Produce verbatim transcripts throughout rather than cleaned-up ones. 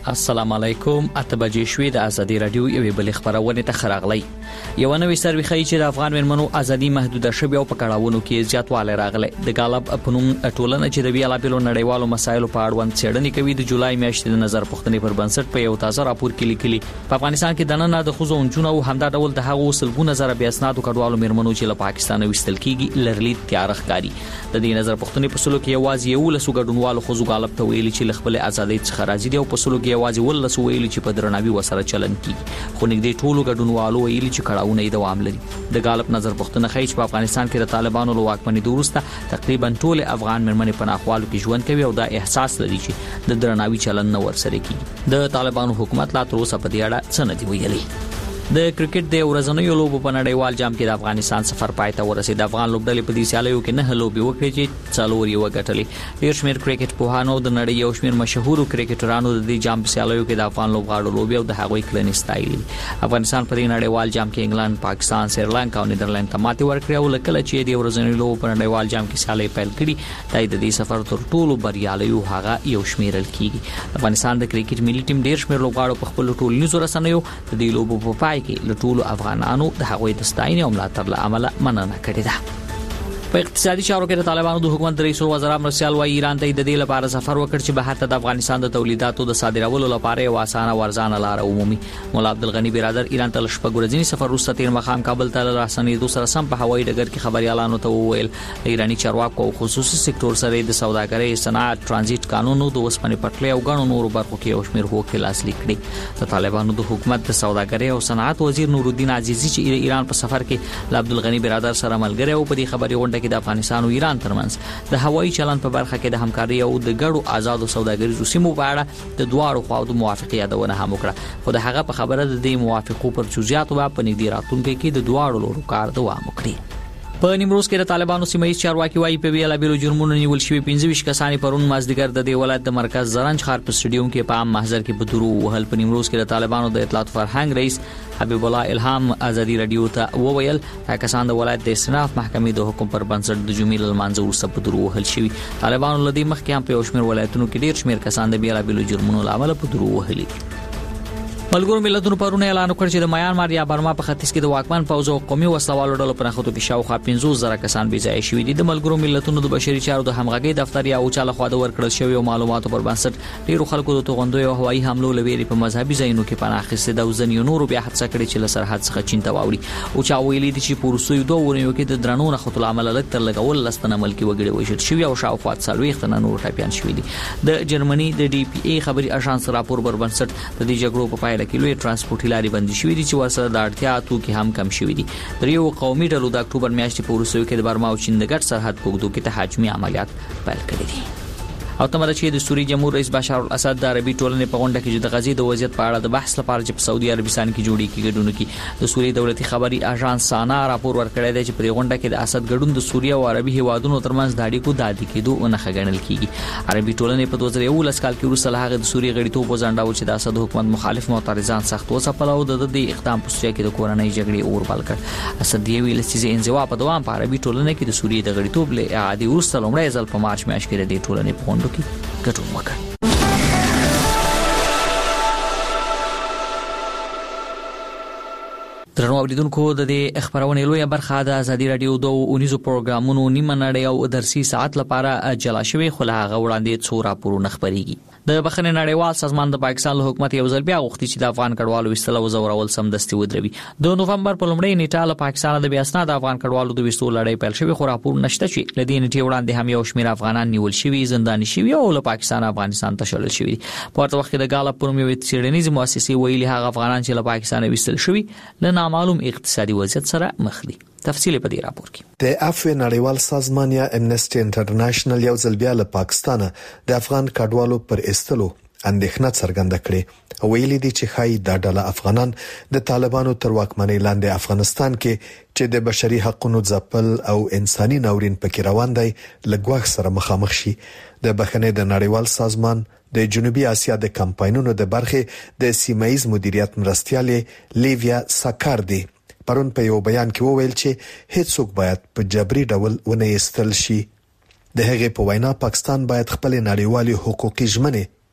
السلام علیکم. اتبجې شوې د ازادي رادیو یوې بل خبرونه ته خراغلی. یو نوې سروې ښیي چې د افغان مېرمنو ازادي محدوده شوې او په کړهونو کې زیاتوالی راغلی. د غالب پنوم ټولنه چې د بیلابېلو نړیوالو مسایلو په اړوند څېړنې کوي د جولای میاشتې د نظر پوښتنې پر بنسټ په یو تازه راپور کې لیکلي په افغانستان کې د نن د ښځو انجونو او همدا ډول د هغو سلګونه زره بیا اسنادو کډوالو مېرمنو چې له پاکستان وستل کیږي لرلید تیار ښکاري. د دې نظر پوښتنې په سلو کې یوازې یو لسو ګډونوالو ښځو غالب ته ویلي چې له خپل ازادۍ څخه راضي دي او په سلو کې یوازې ولسو ویلي چې په درناوي وسره چلن کیږي. خو نږدې ټولو ګډونوالو ویلي چې کړهونه یې دوام لري. د غالب نظر پوښتنه ښیي چې په افغانستان کې د طالبانو له واکمنۍ وروسته تقریبا ټول افغان مېرمنې په ناخوالو کې ژوند کوي او دا احساس لري چې د درناوي چلن نه ورسره کیږي. د طالبانو حکومت لا تر اوسه په دې اړه څه نه دی ویلي. د کرکټ د ورځنیو لوبو په نړیوال جام کې د افغانستان سفر پای ته ورسید. د افغان لوبډلې په دې سیالیو کې نه لوبي وکړې چې څلور یې وګټلې. ډېر شمېر کرکټ پوهانو د نړۍ یو شمېر مشهورو کرکټرانو د دې جام په سیالیو کې د افغان لوبغاړو لوبي او د هغوی کړنې ستایلې. افغانستان په دې نړیوال جام کې انګلند، پاکستان، سریلانکا او نیدرلند ته ماتې ورکړې او لکه چې د ورځنیو لوبو په نړیوال جام کې سیالي پیل کړي دا د دې سفر تر ټولو بریالیو هغه یو شمېرل کیږي. افغانستان د کرکټ ملي ټیم ډېر شمېر لوبغاړو په خپل ټولنیزو رسنیو د دې لوبو په پای کې له ټولو افغانانو د هغوی د ستاینې او ملاتړ له امله مننه کړې ده. په اقتصادي چارو کې د طالبانو د حکومت رئیس الوزرا مرسیال وايي ایران ته د دې لپاره سفر وکړ چې بهر ته د افغانستان د تولیداتو د صادرولو لپاره یو اسانه ورزانه لار عمومي. مولا عبدالغنی برادر ایران ته شپږ ورځنی سفر وروسته تیر مخام کابل ته راسنېدو سره سم په هوایي ډګر کې خبريالانو ته وویل ایرانی چارواکو او خصوصي سکتور سره د سوداګرۍ، صنعت، ترانزیت قانونو د وسپنې پټلۍ او غنو نورو برخو کې یو شمېر هوکړې لاسلیک کړې. د طالبانو د حکومت د سوداګرۍ او صنعت وزیر نورالدین عزیزی چې ایران په سفر کې ل عبدالغنی برادر سره ملګری او په دې خبري غونډه کې د افغانستان ایران ترمنځ د هوایي چلن په برخه کې د همکاري او د ګډو آزادو سوداګریزو سیمو په اړه د دواړو خواو د موافقې یادونه هم وکړه. خو د هغه په خبره د دې موافقو پر جزئیاتو په نږدې راتلونکي کې د دواړو لورو کار دوام وکړي. په نیمروز کې د طالبانو سیمایي چارواکي وايي په بیلابېلو جرمونو نیول شوي پنځه ویشت کسان پرون مازدیګر د دې ولایت د مرکز زرنج ښار په سټډیوم کې په عام محضر کې په درو وهل. په نیمروز کې د طالبانو د اطلاعات فرهنګ رئیس حبیب الله الهام ازادي رادیو ته وویل دا کسان د ولایت د استئناف محکمې د حکم پر بنسټ د جمعې لمانځه وروسته په درو وهل شوي. طالبانو له دې مخکې هم په یو شمېر ولایتونو کې ډېر شمېر کسان د بیلابېلو جرمونو له امله په درو وهلي. ملګرو ملتونو پرونه اعلان وکړ چې د میانمار یا برما په ختیځ کې د واکمن پوځ او قومي وسلوالو ډلو په نښتو کې شاوخوا پنځوس زره کسان بې ځایه شوي دي. د ملګرو ملتونو د بشري چارو د همغږۍ دفتر یا اوچا لخوا د ورکړل شویو معلوماتو پر بنسټ ډېرو خلکو د توغندیو او هوایي حملو له ویرې په مذهبي ځایونو کې پناه اخیستې ده او ځینې نورو بیا هڅه کړې چې له سرحد څخه چین ته واوړي. اوچا ویلي دي چې په وروستیو دوه اونیو کې د درنو نښتو له امله لږ تر لږه اوولس تنه ملکي وګړي وژل شوي او شاوخوا څلوېښت تنه نور ټپیان شوي دي. د جرمني د ډي پی ای خبري اژانس راپور پر بنسټ د دې جګړو په پایله کې لوی ترانسپورت لارې بندي شوې دي چې ورسره د اړتیا توکي هم کم شوي دي. دریو قومي ډلو د اکتوبر میاشتې په وروستیو کې د برما او چین د ګډ سرحد په اوږدو کې تهاجمي عملیات پیل کړي دي. او تمره چې د سوریې جمهور رئیس بشار الاسد د عربي ټولنې په غونډه کې د غزې د وضعیت په اړه د بحث لپاره چې په سعودي عربستان کې جوړی کېږي ګډون کې د سوریې دولتي خبري اژانس سانا راپور ورکړی دی چې په غونډه کې د اسد ګډون د سوریې او عربي هیوادونو ترمنځ د اړیکو د عادي کېدو نه خګنل کیږي. عربي ټولنې په دوه زره یولس کال کې وروسته له هغه د سوریې غړیتوب وځنډاو چې د اسد حکومت مخالف معترضان سخت وځپل او د دې اقدام په سوریه کې د کورنۍ جګړې اور بل کړ. اسد دی ویل چې انزوا په دوام په عربي ټولنې کې د سوریې د غړیتوب له اعادې وروسته لومړی ځل په مارچ میاشت کې د ټولنې په غونډه کې ګډون وکړ. درنو اوریدونکو د دې خبرونه لویه برخه د ازادي رادیو دوه اونیزو پروګرامونو نیمه نړۍ او درسي ساعت لپاره جلا شوی خو له هغه وړاندې څو راپورونه خبريږي. د بخښنې نړیوال سازمان د پاکستان له حکومت یو ځل بیا غوښتي چې د افغان کډوالو وستل او زورول سمدستي ودروي. د نوفمبر په لومړۍ نیټه له پاکستان د بیا اسناد افغان کډوالو د وستو لړۍ پیل شوی خو راپور نشته چې لدې نیټې وړاندې هم یو شمېر افغانان نیول شوي، زنداني شوي او له پاکستان افغانستان ته شړل شوي. په ورته وخت کې د غالب پروم یو څېړنیزې مؤسسې ویلي هغه افغانان چې له پاکستان وستل شوي له نامعلوم اقتصادي وضعیت سره مخ دي. تفصیل په دې راپور کې د عفو نړیوال سازمان یا امنسټي انټرنیشنل یو ځل بیا له پاکستان د افغان کډوالو پر استلو اندېښنه څرګنده کړې او ویلي دي چې خای د ډله افغانان د طالبانو تر واکمنۍ لاندې افغانستان کې چې د بشري حقوقو ځپل او انساني ناورین پکې روان دی لګوښ سره مخامخ شي. د بخښنې د نړیوال سازمان د جنوبي اسیا د کمپاینونو د برخې د سیمایز مدیریت مرستيالې لیویا ساکاردي پرون په یو بیان کې وویل چې هیڅوک باید په جبري ډول ونه ایستل شي. د هغې په وینا پاکستان باید خپل نړیوالي حقوقي ژمنې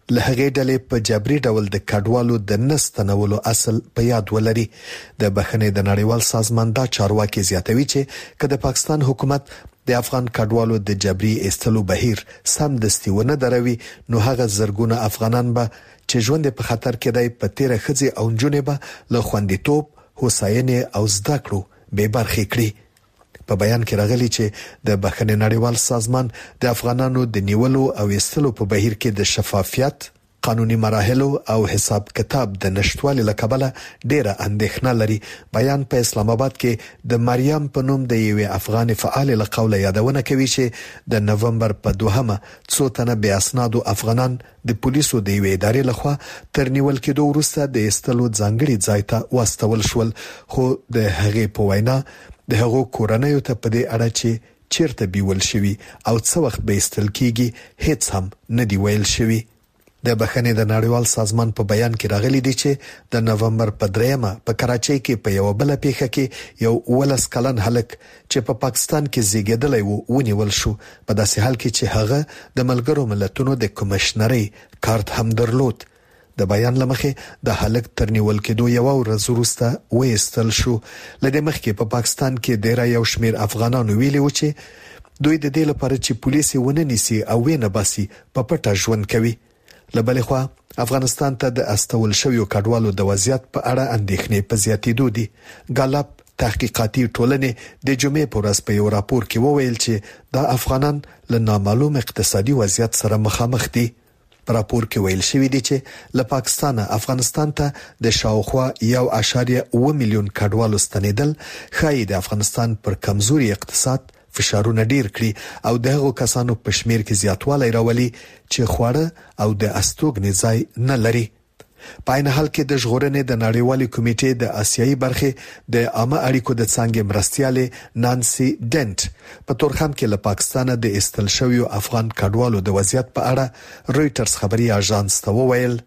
له هغې ډلې په جبري ډول د کډوالو د نستنولو اصل په یاد ولري. د بخښنې د نړیوال سازمان دا چارواکي زیاتوي چې که د پاکستان حکومت د افغان کډوالو د جبري ایستلو بهیر سم دستي ونه دروي، نو هغه زرګونه افغانان به چې ژوند په خطر کې دی په تیره ښځې او نجونې به له خوندیتوب، هوساینې او زده کړو بې برخې کړي. په بیان کې راغلي چې د بخښنې نړیوال سازمان د افغانانو د نیولو او ایستلو په بهیر کې د شفافیت، قانوني مراحلو او حساب کتاب د نشټوالي له کبله ډیره اندېښنه لري. بیان په اسلام آباد کې د مریم په نوم د یوې افغان فعال له قوله یادونه کوي چې د نومبر په دوهمه څو تنه بې اسنادو افغانان د پولیسو د یوې ادارې لخوا تر نیول کېدو وروسته د ایستلو ځانګړي ځای ته واستول شول، خو د هغې په وینا د هغو کورنیو ته په دې اړه چې چیرته بیول شوي او څه وخت به ایستل کیږي هیڅ هم نه دی ویل شوي. د بخښنې د نړیوال سازمان په بیان کې راغلي دي چې د نومبر په دریمه په کراچۍ کې په یو بل پیښه کې یو ولس کلن هلک چې په پاکستان کې زیږیدلی و ونیول شو، په داسې حال کې چې هغه د ملګرو ملتونو د کمشنرۍ کارت هم درلود. د بیان لمخې د هلک تر نیول کېدو یو ورځ وروسته وایستل شو. لدې مخکې په پاکستان کې ډیر یو شمیر افغانانو ویلي و چې دوی د دې لپاره چې پولیس ونه نیسي او وینه باسي په پټه ژوند کوي. لبلې خوا افغانستان ته د استول شویو کډوالو د وضعیت په اړه اندېښنې په زیاتېدو دي. ګالاب تحقیقاتي ټولنې د جمعې په ورځ په یو راپور کې وویل چې دا افغانان له نامعلوم اقتصادي وضعیت سره مخامخ دي. راپور کې ویل شوی دی چې له پاکستان افغانستان ته د شاوخوا یو اعشاریه اوه میلیون کډوالو ستنیدل ښایي د افغانستان پر کمزوري اقتصاد فشارونه ډیر کړي او دغه کسانو په شمیر کې زیاتوالی راولي چې خواړه او د استوګنې ځای نه لري. په عین حال کې د ژغورنې د نړیوالې کمیټې د آسیایي برخې د عامه اړیکو د څانګې مرستیالې نانسي ډنټ په تورخم کې له پاکستان د ایستل شویو افغان کډوالو د وضعیت په اړه رويټرز خبري اژانس ته وویل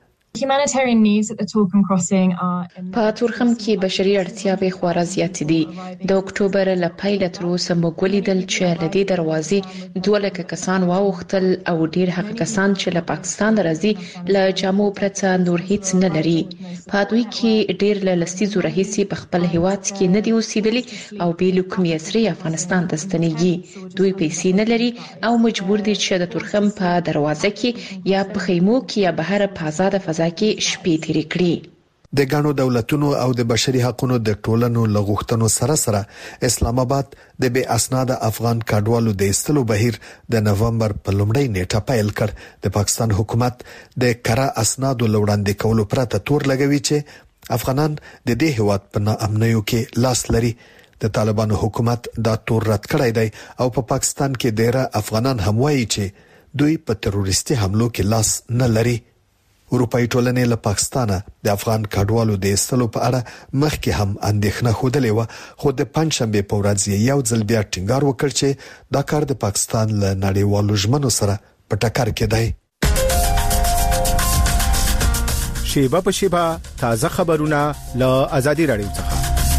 په تورخم کې بشري اړتیاوې خورا زیات دي. د اکتوبر له پیل تر اوسه موږ ولیدل چې له دې دروازې دوه لکه کسان واوښتل او ډیر هغه کسان چې له پاکستان راځي له جامو پرته نور هیڅ نه لري. په دوی کې ډیر له لسیزو راهیسې په خپل هیواد کې نه دي اوسېدلي او بیل کومې اسري افغانستان ته ستنېږي. دوی پیسې نه لري او مجبور دي چې د تورخم په دروازه کې یا په خیمو کې یا بهر په آزاد فضا کې شپې تیرې کړي. د ګڼو دولتونو او د بشري حقوقو د ټولنو لغښتنو سره سره اسلام آباد د بې اسناد افغان کډوالو د ایستلو بهیر د نومبر په لومړۍ نیټه پیل کړ. د پاکستان حکومت د کره اسنادو لوړاندې کولو پرته تور لګوي چې افغانان د دې هیواد په ناامنیو کې لاس لري. د طالبانو حکومت دا تور رد کړی دی او په پاکستان کې ډیره افغانان هم وایي چې دوی په تروریستي حملو کې لاس نه لري. اروپאי ټولنې له پاکستانه د افغان کډوالو د ایستلو په اړه مخکې هم اندېښنه خوده و، خو د پنځشنبه په ورځ یو ځل بیا ټینګار وکړ چې دا کار د پاکستان له نړیوالو ژمنو سره په ټکر کې دی. شیبه په شیبه تازه خبرونه له ازادي رادیو څخه.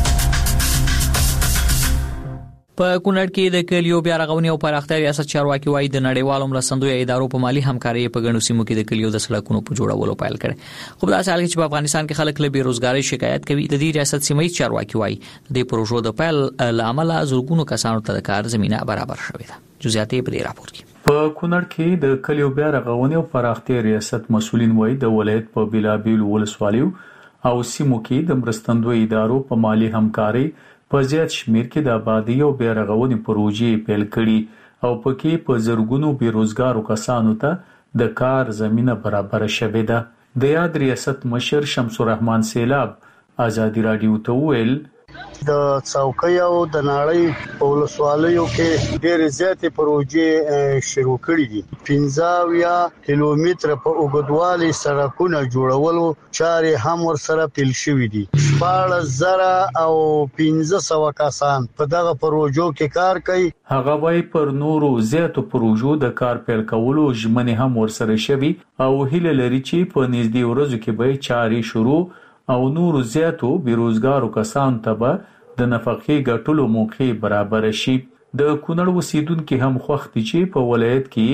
په کونړ کې د کلیو بیا رغونې او پراختیا ریاست چارواکي وايي د نړیوالو مرستندوی ادارو په مالی همکاري په ګڼو سیمو کې د کلیو د سړکونو په جوړولو پیل کړي. خو په داسې حال کې چې په افغانستان کې خلک له بیروزګاری شکایت کوي، د دې ریاست سیمې چارواکي وايي د پروژو د پیل لامل زرګونو کسانو ته د کار زمينه برابر شوې ده. جزئیات په دې راپور کې. په کونړ کې د کلیو بیا رغونې او پراختیا ریاست مسؤلین وايي د ولایت په بلابل ولسوالیو او سیمو کې د مرستندوی ادارو په مالی همکاري په زیات شمیر کې د آبادی او بیا رغونې پروژې پیل کړي او پکې په زرګونو بیروزګارو کسانو ته د کار زمينه برابر شوې ده. د یاد ریاست مشر شمس الرحمن سیلاب ازادي رادیو ته ویل د څوکۍ او د نړۍ په ولسوالیو کې ډېر زیاتې پروژې شروع کړې دي. پنځه یا کیلومتر په اوږدوالي سړکونه جوړولو چارې هم ورسره پیل شوې دي. شپږ زره او پنځه سوه کسان په دغه پروژو کې کار کوي. هغه وايي پر نورو زیاتو پروژو د کار پیل کولو ژمنې هم ورسره شوي او هیله لري چې په نږدې ورځو کې به چارې شروع او نور زیاتو بیروزګارو کسان ته به د نفقې ګټلو موقع برابر شي. د کونړ اوسیدونکو هم خوښ دي چې په ولایت کې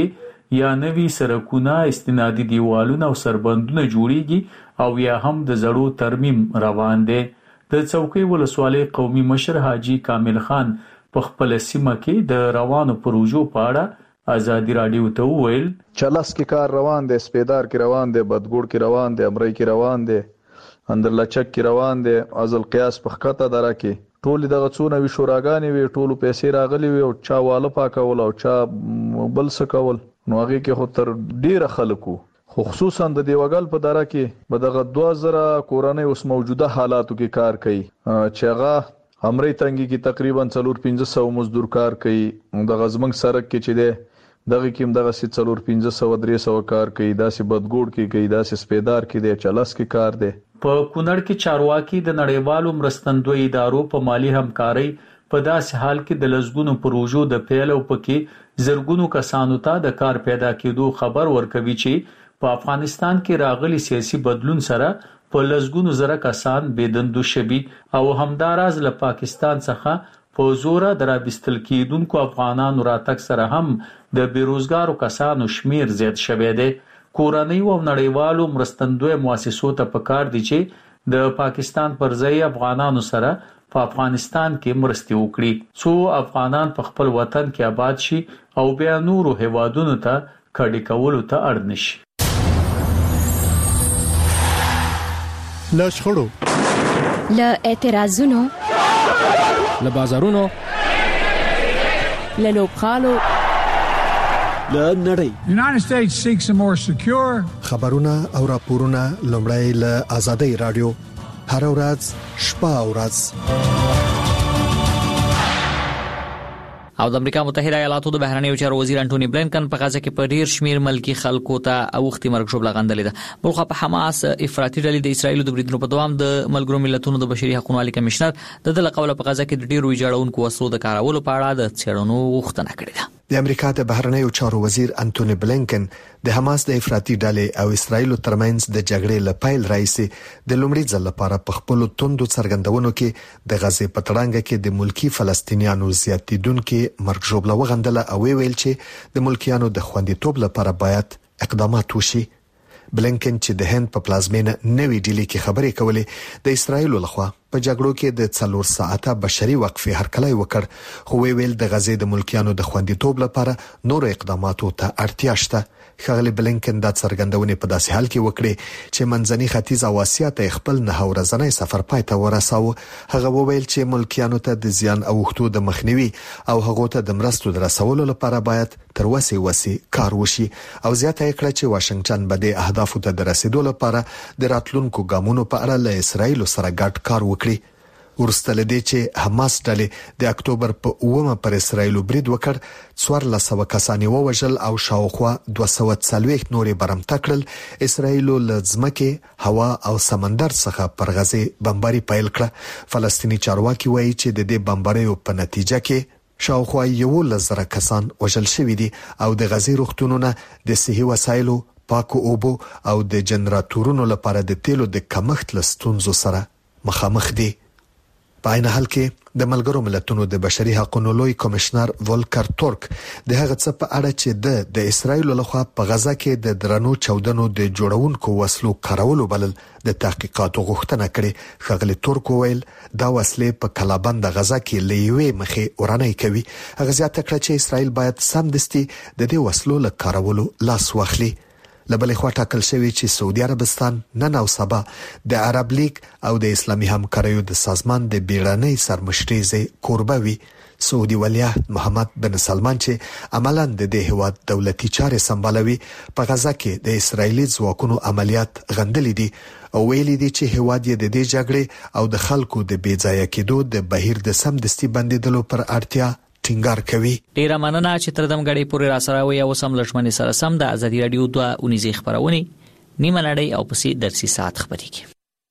یا نوي سرکونه استنادي دیوالونه او سربندونه جوړیږي او یا هم د زړو ترمیم روان دي. د څوکۍ ولسوالۍ قومي مشر حاجی کامل خان په خپل سیمه کې د روانو پروژو په اړه ازادي رادیو ته وویل چلاس کې کار روان دي، سپیدار کې روان دي، بدګوړ کې روان دي، امرای کې روان دي، اندرلچک کې روان دي، ازل قیاس په خطه دره کې ټول دغه څونه وی شوراګانې وی ټول پیسې راغلي وي او چا واله پاکول او چا بل څه کول. نو هغه کې خو تر ډیره خلکو خو خصوصا د دیوګل په دره کې به دغه دوه زره کورنۍ اوس موجوده حالاتو کې کار کوي چې هغه امرای تنګي کې تقریبا څلور پنځه سوه مزدور کار کوي. د غزمنګ سرک کې چې ده دغه کې دغه سي څلور پنځه سوه درې سوه کار کوي، داسې بدګوړ کې کوي، داسې سپیدار کې دی، چلاس کې کار دی. په کونړ کې چارواکي د نړیوالو مرستندوی ادارو په مالی همکارۍ په داسې حال کې د لزګونو پروژو د پیل او پکې زرګونو کسانو ته د کار پیدا کېدو خبر ورکوي چې په افغانستان کې راغلي سیاسي بدلون سره په لزګونو زره کسان بيدندو شوي او همداراز له پاکستان څخه په زوره درابستل کېدونکو افغانانو راتګ سره هم د بیروزګارو کسانو شمیر زیات شوی دی. کورنۍ او نړیوالو مرستندوی مؤسسو ته پکار دي چې د پاکستان پر ځای افغانانو سره په افغانستان کې مرستې وکړي څو افغانان په خپل وطن کې آباد شي او بیا نورو هیوادونو ته کډی کولو ته اړ نشي. له شخړو، له اعتراضونو، له بازارونو، له لوبغالو، له نړۍ. United States seeks a more secure خبرونه او راپورونه لومړی له آزادۍ رادیو هر ورځ شپه او ورځ. او د امریکا متحده ایالاتو د بهرنیو چارو وزیر انټونی بلینکن په غزه کې په ډیر شمیر ملکی خلکو ته اوختي مرګ شوبله غندلې ده. بلخو په حماس افراطي ډلې د اسرایل د بریدونو په دوام د ملګرو ملتونو د بشري حقوقو عالی کمشنر د دغه قوله په غزه کې د ډیرو ویجاړونکو وسلو د کارولو په اړه د څېړنو غوښتنه کړې ده. د امریکا د بهرنیو چارو وزیر انټونی بلینکن د حماس د افراطي ډلې او اسرایل ترمنځ د جګړې لپاره رئیس د لومړي ځل لپاره په خپل توندو څرګندونو کې د غزې په تړانګه کې د ملکی فلسطینیانو زیاتیدونکو مرګ ژوبله وغندله او ویل چې د ملکیانو د خوندیتوب لپاره باید اقدامات وشي. بلینکن چې د هند په پلازمینه نوې ډیلی کې خبرې کولې د اسرایل لخوا په جګړو کې د څلور ساعته بشري وقفې هرکلی وکړ خو ویل د غزې د ملکیانو د خوندیتوب لپاره نور اقداماتو ته اړتیا شته. خغلی بلینکن د څرګندونې په داسې حال کې وکړي چې منځني ختیځ او آسیا ته خپل نه ورځنی سفر پای ته ورساوه. هغه وویل چې ملکیانو ته د زیان اوختو د مخنیوي او هغه ته د مرستو د رسولو لپاره باید تر وسې وسې کار وشي او زیاته کړه چې واشنگټن به د اهدافو ته د رسیدو لپاره د راتلونکو ګامونو په اړه له اسرایل سره ګډ کار وکړي. ورسته لدې چې حماس ډلې د اکتوبر په اومه پر اسرایل برید وکړ څوارلس سوه کسان ووژل او شاوخوا دوه سوه څلوېښت نورې برمته کړل. اسرایل له ځمکې، هوا او سمندر څخه پر غزې بمباري پیل کړه. فلسطینی چارواکي وایي چې د دې بمباریو په نتیجه کې شاوخوا یولس زره کسان وژل شوي دي او د غزې روغتونونه د صحي وسایلو، پاکو اوبو او د جنراتورونو لپاره د تیلو د کمښت له ستونزو سره مخامخ دي. په عین حال کې د ملګرو ملتونو د بشري حقوقو لوی کمشنر ولکر تورک د هغه څه په اړه چې د د اسرایل لخوا په غزا کې د درنو چودنو د جوړونکو وسلو کارولو بلل د تحقیقاتو غوښتنه کړې. خغلی تورک ویل دا وسلې په کلابند غزا کې لیوي مخې ورانه کوي. هغه زیاته کړه چې اسرایل باید سمدستي د دې وسلو له کارولو لاس واخلي. لبلې خوا ټاکل شوی چې سعودي عربستان نن او سبا د عرب لیگ او د اسلامي همکاریو د سازمان د بیړنۍ سرمشري کوربه وي. سعودي ولیعهد محمد بن سلمان چې عملاً د دې هیواد دولتي چارې سمبالوي په غزا کې د اسرایلی ځواکونو عملیات غندلې دي او ویلي دي چې هیواد یې د دې جګړې او د خلکو د بیځایه کېدو د بهیر د سمدستي بندیدلو پر اړتیا ټینګار کوي. ډیره مننه چې تر دم غړي پورې را سره وي او سم لښمنې سره سم د ازادي رادیو دوه اونیزه خبرونه نیمه نړۍ او پسې درسي سات خبرې کی.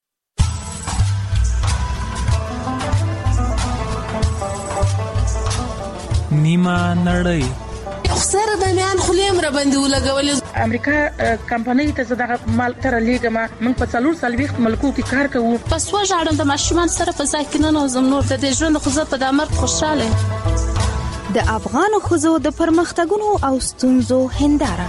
نیمه نړۍ خسر د میان خلیم را باندې ولګول. امریکا کمپنۍ ته زده مال تر لیګما موږ په څلور سلويخت ملکو کې کار کوو. پس وژاړم د ماشومان سره په ځای کې نه نو زم نور د دې ژوند خو زه په دمر خوشاله. د افغان ښځو د پرمختګونو او ستونزو هنداره.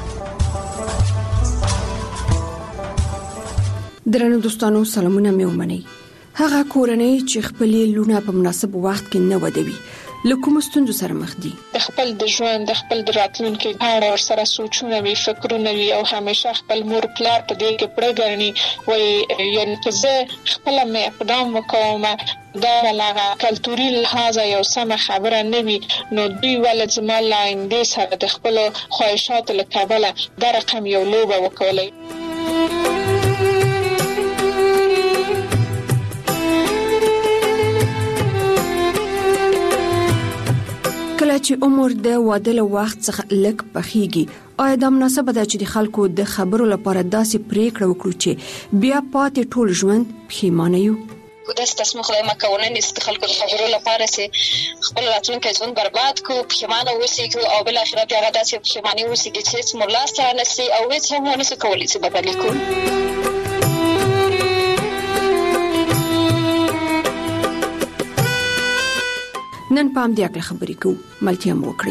درنو دوستانو سلامونه مې ومنئ. هغه کورنۍ چې خپلې لونه په مناسب وخت کې نه ودوي له کوم ستونزو سره مخ دي؟ د خپل د ژوند د خپل د راتلونکي اړه ور سره سوچونه وي، فکرونه وي او همیشه خپل مور پلار په دې کې پړه ګرځي وي. یعنی چې زه خپل مې اقدام وکوم دا لغه کلتوري لحاظ یو سم خبره نه وي، نو دوی ولې زما لاندې سره د خپل خواهشات له کابله دا رقم یو لوبه وکولای. کله چې عمر د واده له وخت څخه لږ پخېږي، آیا دا مناسبه ده چې د خلکو د خبرو لپاره داسې پریکړه وکړو چې بیا پاتې ټول ژوند پښیمانه یو؟ داسې تصمیم خدای ما کونه نیست خلکو د خبرو لپاره چې خپل راتلونکی ژوند برباد کړو، پښیمانه اوسېږو او بل اخر بیا هغه داسې پښیماني اوسېږي چې هیڅ مو لاس ته نشي او هیڅ هم ونه شي کولی چې بدل کړو. نن پام دې اکل خبرې کو ملتیا مو کړی.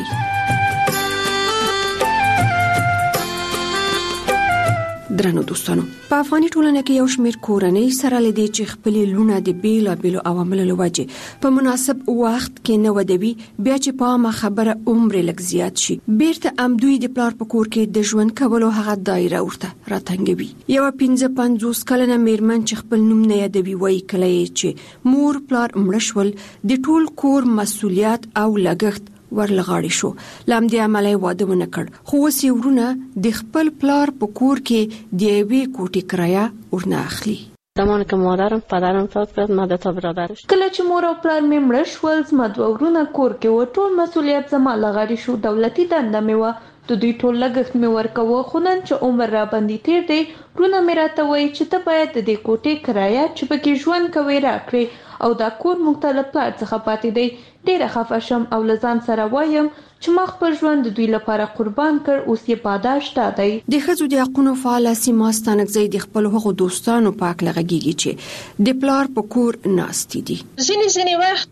درنو دوستانو، په افغاني ټولنه کې یو شمېر کورنۍ سره لدی چې خپل لونه د بیل بیل عواملو لوجه په مناسب وخت کې نه ودوي، بیا چې په ما خبره عمر لږ زیات شي بیرته امدوی د پلار په کور کې د ژوند کولو هغه دایره ورته راتنګوي. یو پنځه پنځوس کلنه میرمن چې خپل نوم نه یادوي وایي کله چې مور پلار مړ شول د ټول کور مسؤلیت او لګښت ورلغاړي شو. لامدې عملي واده ونه کړ، خو وسې ورونه د خپل پلار په کور کې د یوې کوټې کرایه ورنه اخلي. زمانی که مادرم پدرم فوت کرد ما دو تا برادرش. کله چې مور او پلار مې مړه شول زما دوه ورونه کور کې و، ټول مسؤلیت زما لغاړي شو. دولتي دنده مې و، د دوی ټول لګښت مې ورکوه، خو نن چې عمر را باندې تیر دی ورونه مې راته وایي چې ته باید د دې کوټې کرایه چې پکې ژوند کوې راکړې او دا کور موږ ته له پلار څخه پاتې دی. ډېره خفه شم او له ځان سره وایم چې ما خپل ژوند د دوی لپاره قربان کړ، اوس یې پاداش تا دی. د ښځو د حقوقو فعال سیمه ستانکزی د خپل هغو دوستانو پاک لغږیږي چې د پلار په کور ناستې دي. ځینې ځینې وخت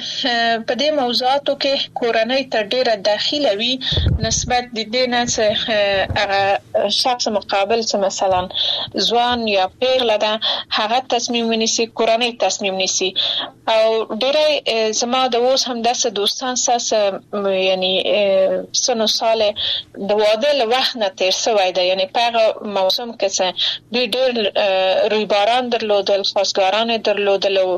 په دې موضوعاتو کې کورنۍ تر ډېره داخله وي نسبت د دې نه چې هغه شخص مقابل چې مثلا ځوان یا پیغله ده هغه تصمیم ونیسي، کورنۍ تصمیم نیسي. او ډېری زما د اوس هم داسې دوستان ساسه یعنی سنو سال د واده له وخت نه تیر شوی دی، یعنی په هغه موسم کې چې دوی ډېر رویباران درلودل، خواستګاران درلودل او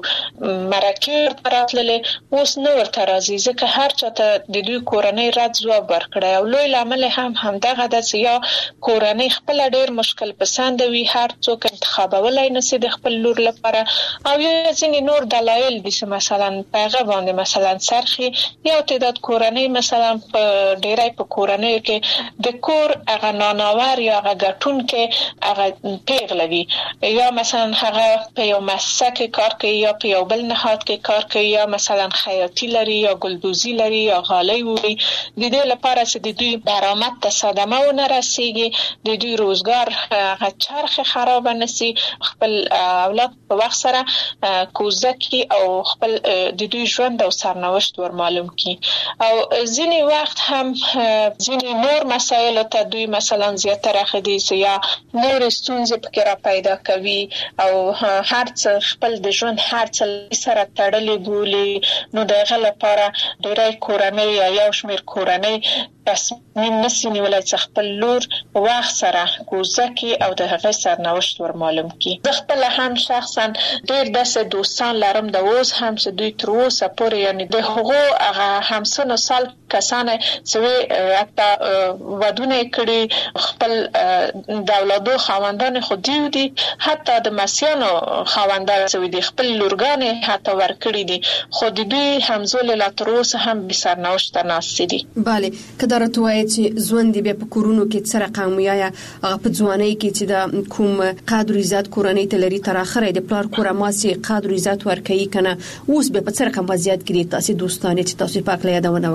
مرکې راتللې، اوس نه ورته راځي ځکه هر چاته د دوی کورنۍ رد ځواب ورکړی. او لوی لامل هم همدغه ده چې یا کورنۍ خپل ډېر مشکل پسند وي، هر څوک انتخابولای نشي د خپل لور لپاره، او یا ځینې نور دلایل دي چې مثلا په هغه باندې مثلا سرخي یا تعداد کورنۍ مثلا په ډیرای په کورنۍ کې د کور هغه ناناور یا هغه ګټون کې هغه پیغلوي، یا مثلا هغه په یو مؤسسه کې کار کوي یا په یو بل نهاد کې کار کوي، یا مثلا خیاطي لري یا ګلدوزي لري یا غالۍ وي. د دې لپاره چې د دوی درآمد ته صدمه ونه رسیږي، د دوی روزګار هغه چرخ خراب نشي، خپل اولاد په وخت سره کوزه کی او خپل د دوی ژوند او سرنوشت ور معلوم کی. او ځینې وخت هم ځینې نور مسایل ته دوی مثلا زیاتره خدي یا نور ستونزې پکې را پیدا کوي او هر څه خپل د ژوند هر څه سره تړلې بولي. نو دغه لپاره ډېری کورنۍ یا یو شمېر کورنۍ تصمیم نشي نیولای چې خپل لور په وخت سره کوزه کی او د هغه سرنوشت ور معلوم کی. زه خپل هم شخصا ډېر داسې دوستان لرم د اوس هم چې دوی تر اوسه پورې یعنی د هغو هغه همسن سال کسانه چې حتی ودونه کړي خپل د اولادو خاوندان خو دیو دي، حتی د مسیانو خاوندان چې دي خپل لورګانې حتی ورکړي دي، خو د دوی همزول لا تر اوسه هم به سرنوشت ناست دي. bale کدا راتوي چې ژوند دی په کورونو کې څه رقم یا په ځواني کې چې د کوم قدر عزت کورنۍ ته لري تر اخره د پلار کورماسي قدر عزت ورکړي کنه اوس به په څه رقم وضعیت کې تاسو دوستانه چې تاسو پاک له یادونه وکړه.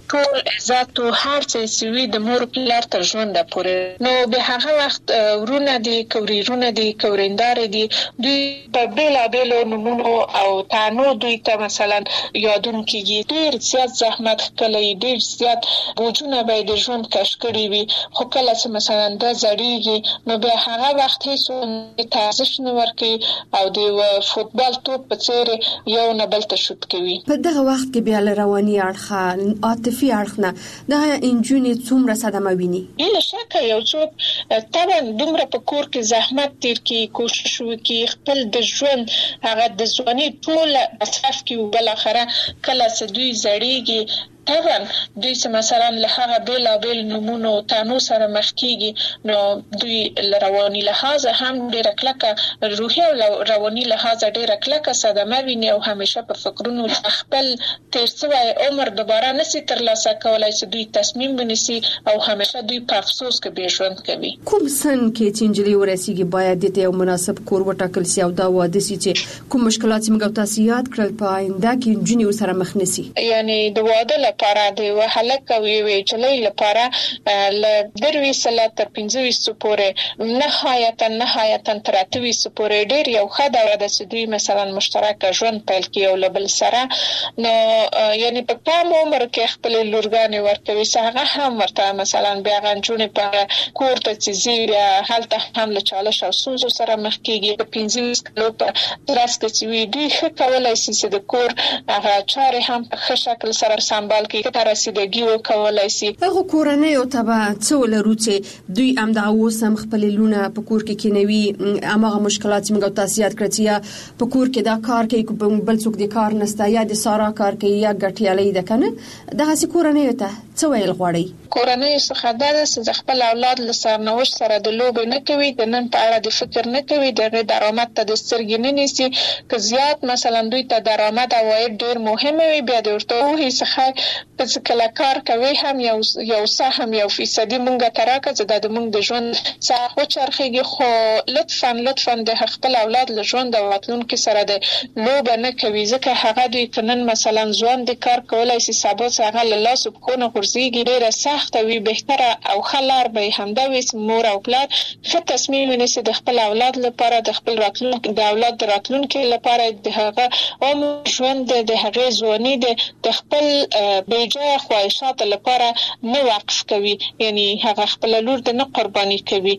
ټول عزت او هر څه سوي د مور پلار تر ژوند پورې. نو به هغه وخت ورونه دي کوریرونه دي کوریندار دي دوی په بیلا بیلو نمونو او تانو دوی ته مثلا یادون کیږي ډیر زیات زحمت کړی ډیر زیات بوجونه به د ژوند کش کړی وي خو کله چې مثلا د زړیږي نو به هغه وخت هیڅ تاسو نه ورکي او د فوتبال توپ په څیر یو نه بل ته شوت کوي. په دغه وخت کې بیا رواني اړخ عاطفي اړخ نه د انجونې څومره صدمه ویني. بل شک یو څوک طبعا دومره په کور کې زحمت تیر کی کوشش وکړي خپل د ژوند هغه د ځواني ټول مصرف کوي بل اخره کله چې دوی زړیږي طبعا دوی چې مثلا له هغه بیل بیل نمونو تانو سره مخ کیږي نو دوی رواني لحاظ هم ډیر کلکه روحي او رواني لحاظ ډیر کلکه صدمه ویني او همیشه په فکرونو خپل تیر څوی عمر دوباره نسی ترلاسه کولای چې دوی تصمیم ونیسي او همیشه دوی په افسوس کې به ژوند کوي. کوم سن کې چې انجلي ورسیږي باید د یو مناسب کور وټاکل شي او دا واده سي چې کوم مشکلات موږ تاسو یاد کړل په آینده کې انجلي سره مخ نسی. یعنی د واده لپاره د وهلک او وی چلې لپاره ل دروي سلا تر پنځه ویشت پورې نهایتا نهایتا تر اته ویشت پورې ډیر یو خدای د سدوی مثلا مشترک ژوند پیل کیو لبل سره نو یعنی په کوم عمر کې خپل لورګانې ورکوي څنګه هم ورته مثلا بیا غنجونې په کور ته چې حالت هم له چالش او سوزو سره مخ کیږي په پنځه ویشت کلو په ترڅ کې چې دوی ښه کولای شي چې د کور هغه چارې هم په ښه شکل سره سمبال کړي رسیدګي وکولای شي. هغه کورنۍ او تبع څو لرو چې دوی هم د اوسم خپل لونه په کور کې کینوي امغه مشکلات موږ تاسو یاد کړی یا په کور کې دا کار کوي بل څوک د کار نستا یا د سارا کار کوي یا ګټیالې ده کنه د هڅه کورنۍ ته څو ویل غواړي. کورنۍ څخه دا چې خپل اولاد له سرنوشت سره د لوب نه کوي د نن په اړه د فکر نه کوي د درآمد ته د سترګې نه نیسي که زیات مثلا دوی ته درآمد او عاید ډیر مهم وي بیا د ورته هیڅ ښه کله کار کوي هم یو یو سهم یو فیصدي مونږه تراکه چې د مونږ د ژوند څخه خو چرخېږي خو لطفا لطفا د خپل اولاد له ژوند او راتلونکي سره د لوب نه کوي ځکه هغه دوی کنن مثلا ځوان د کار کولای شي سبا څنګه له لاس په خونه غورځيږي ډیره سخت وي بهتره او خلار به همدا وي مور او پلار ښه تصمیم ونیسي د خپل اولاد لپاره د خپل راتلونکي د اولاد د راتلونکي لپاره د هغه عمر ژوند د هغه ځواني د خپل بیجا خواهشات لپاره نه وقف کوي یعنی هغه خپل لور د نه قرباني کوي.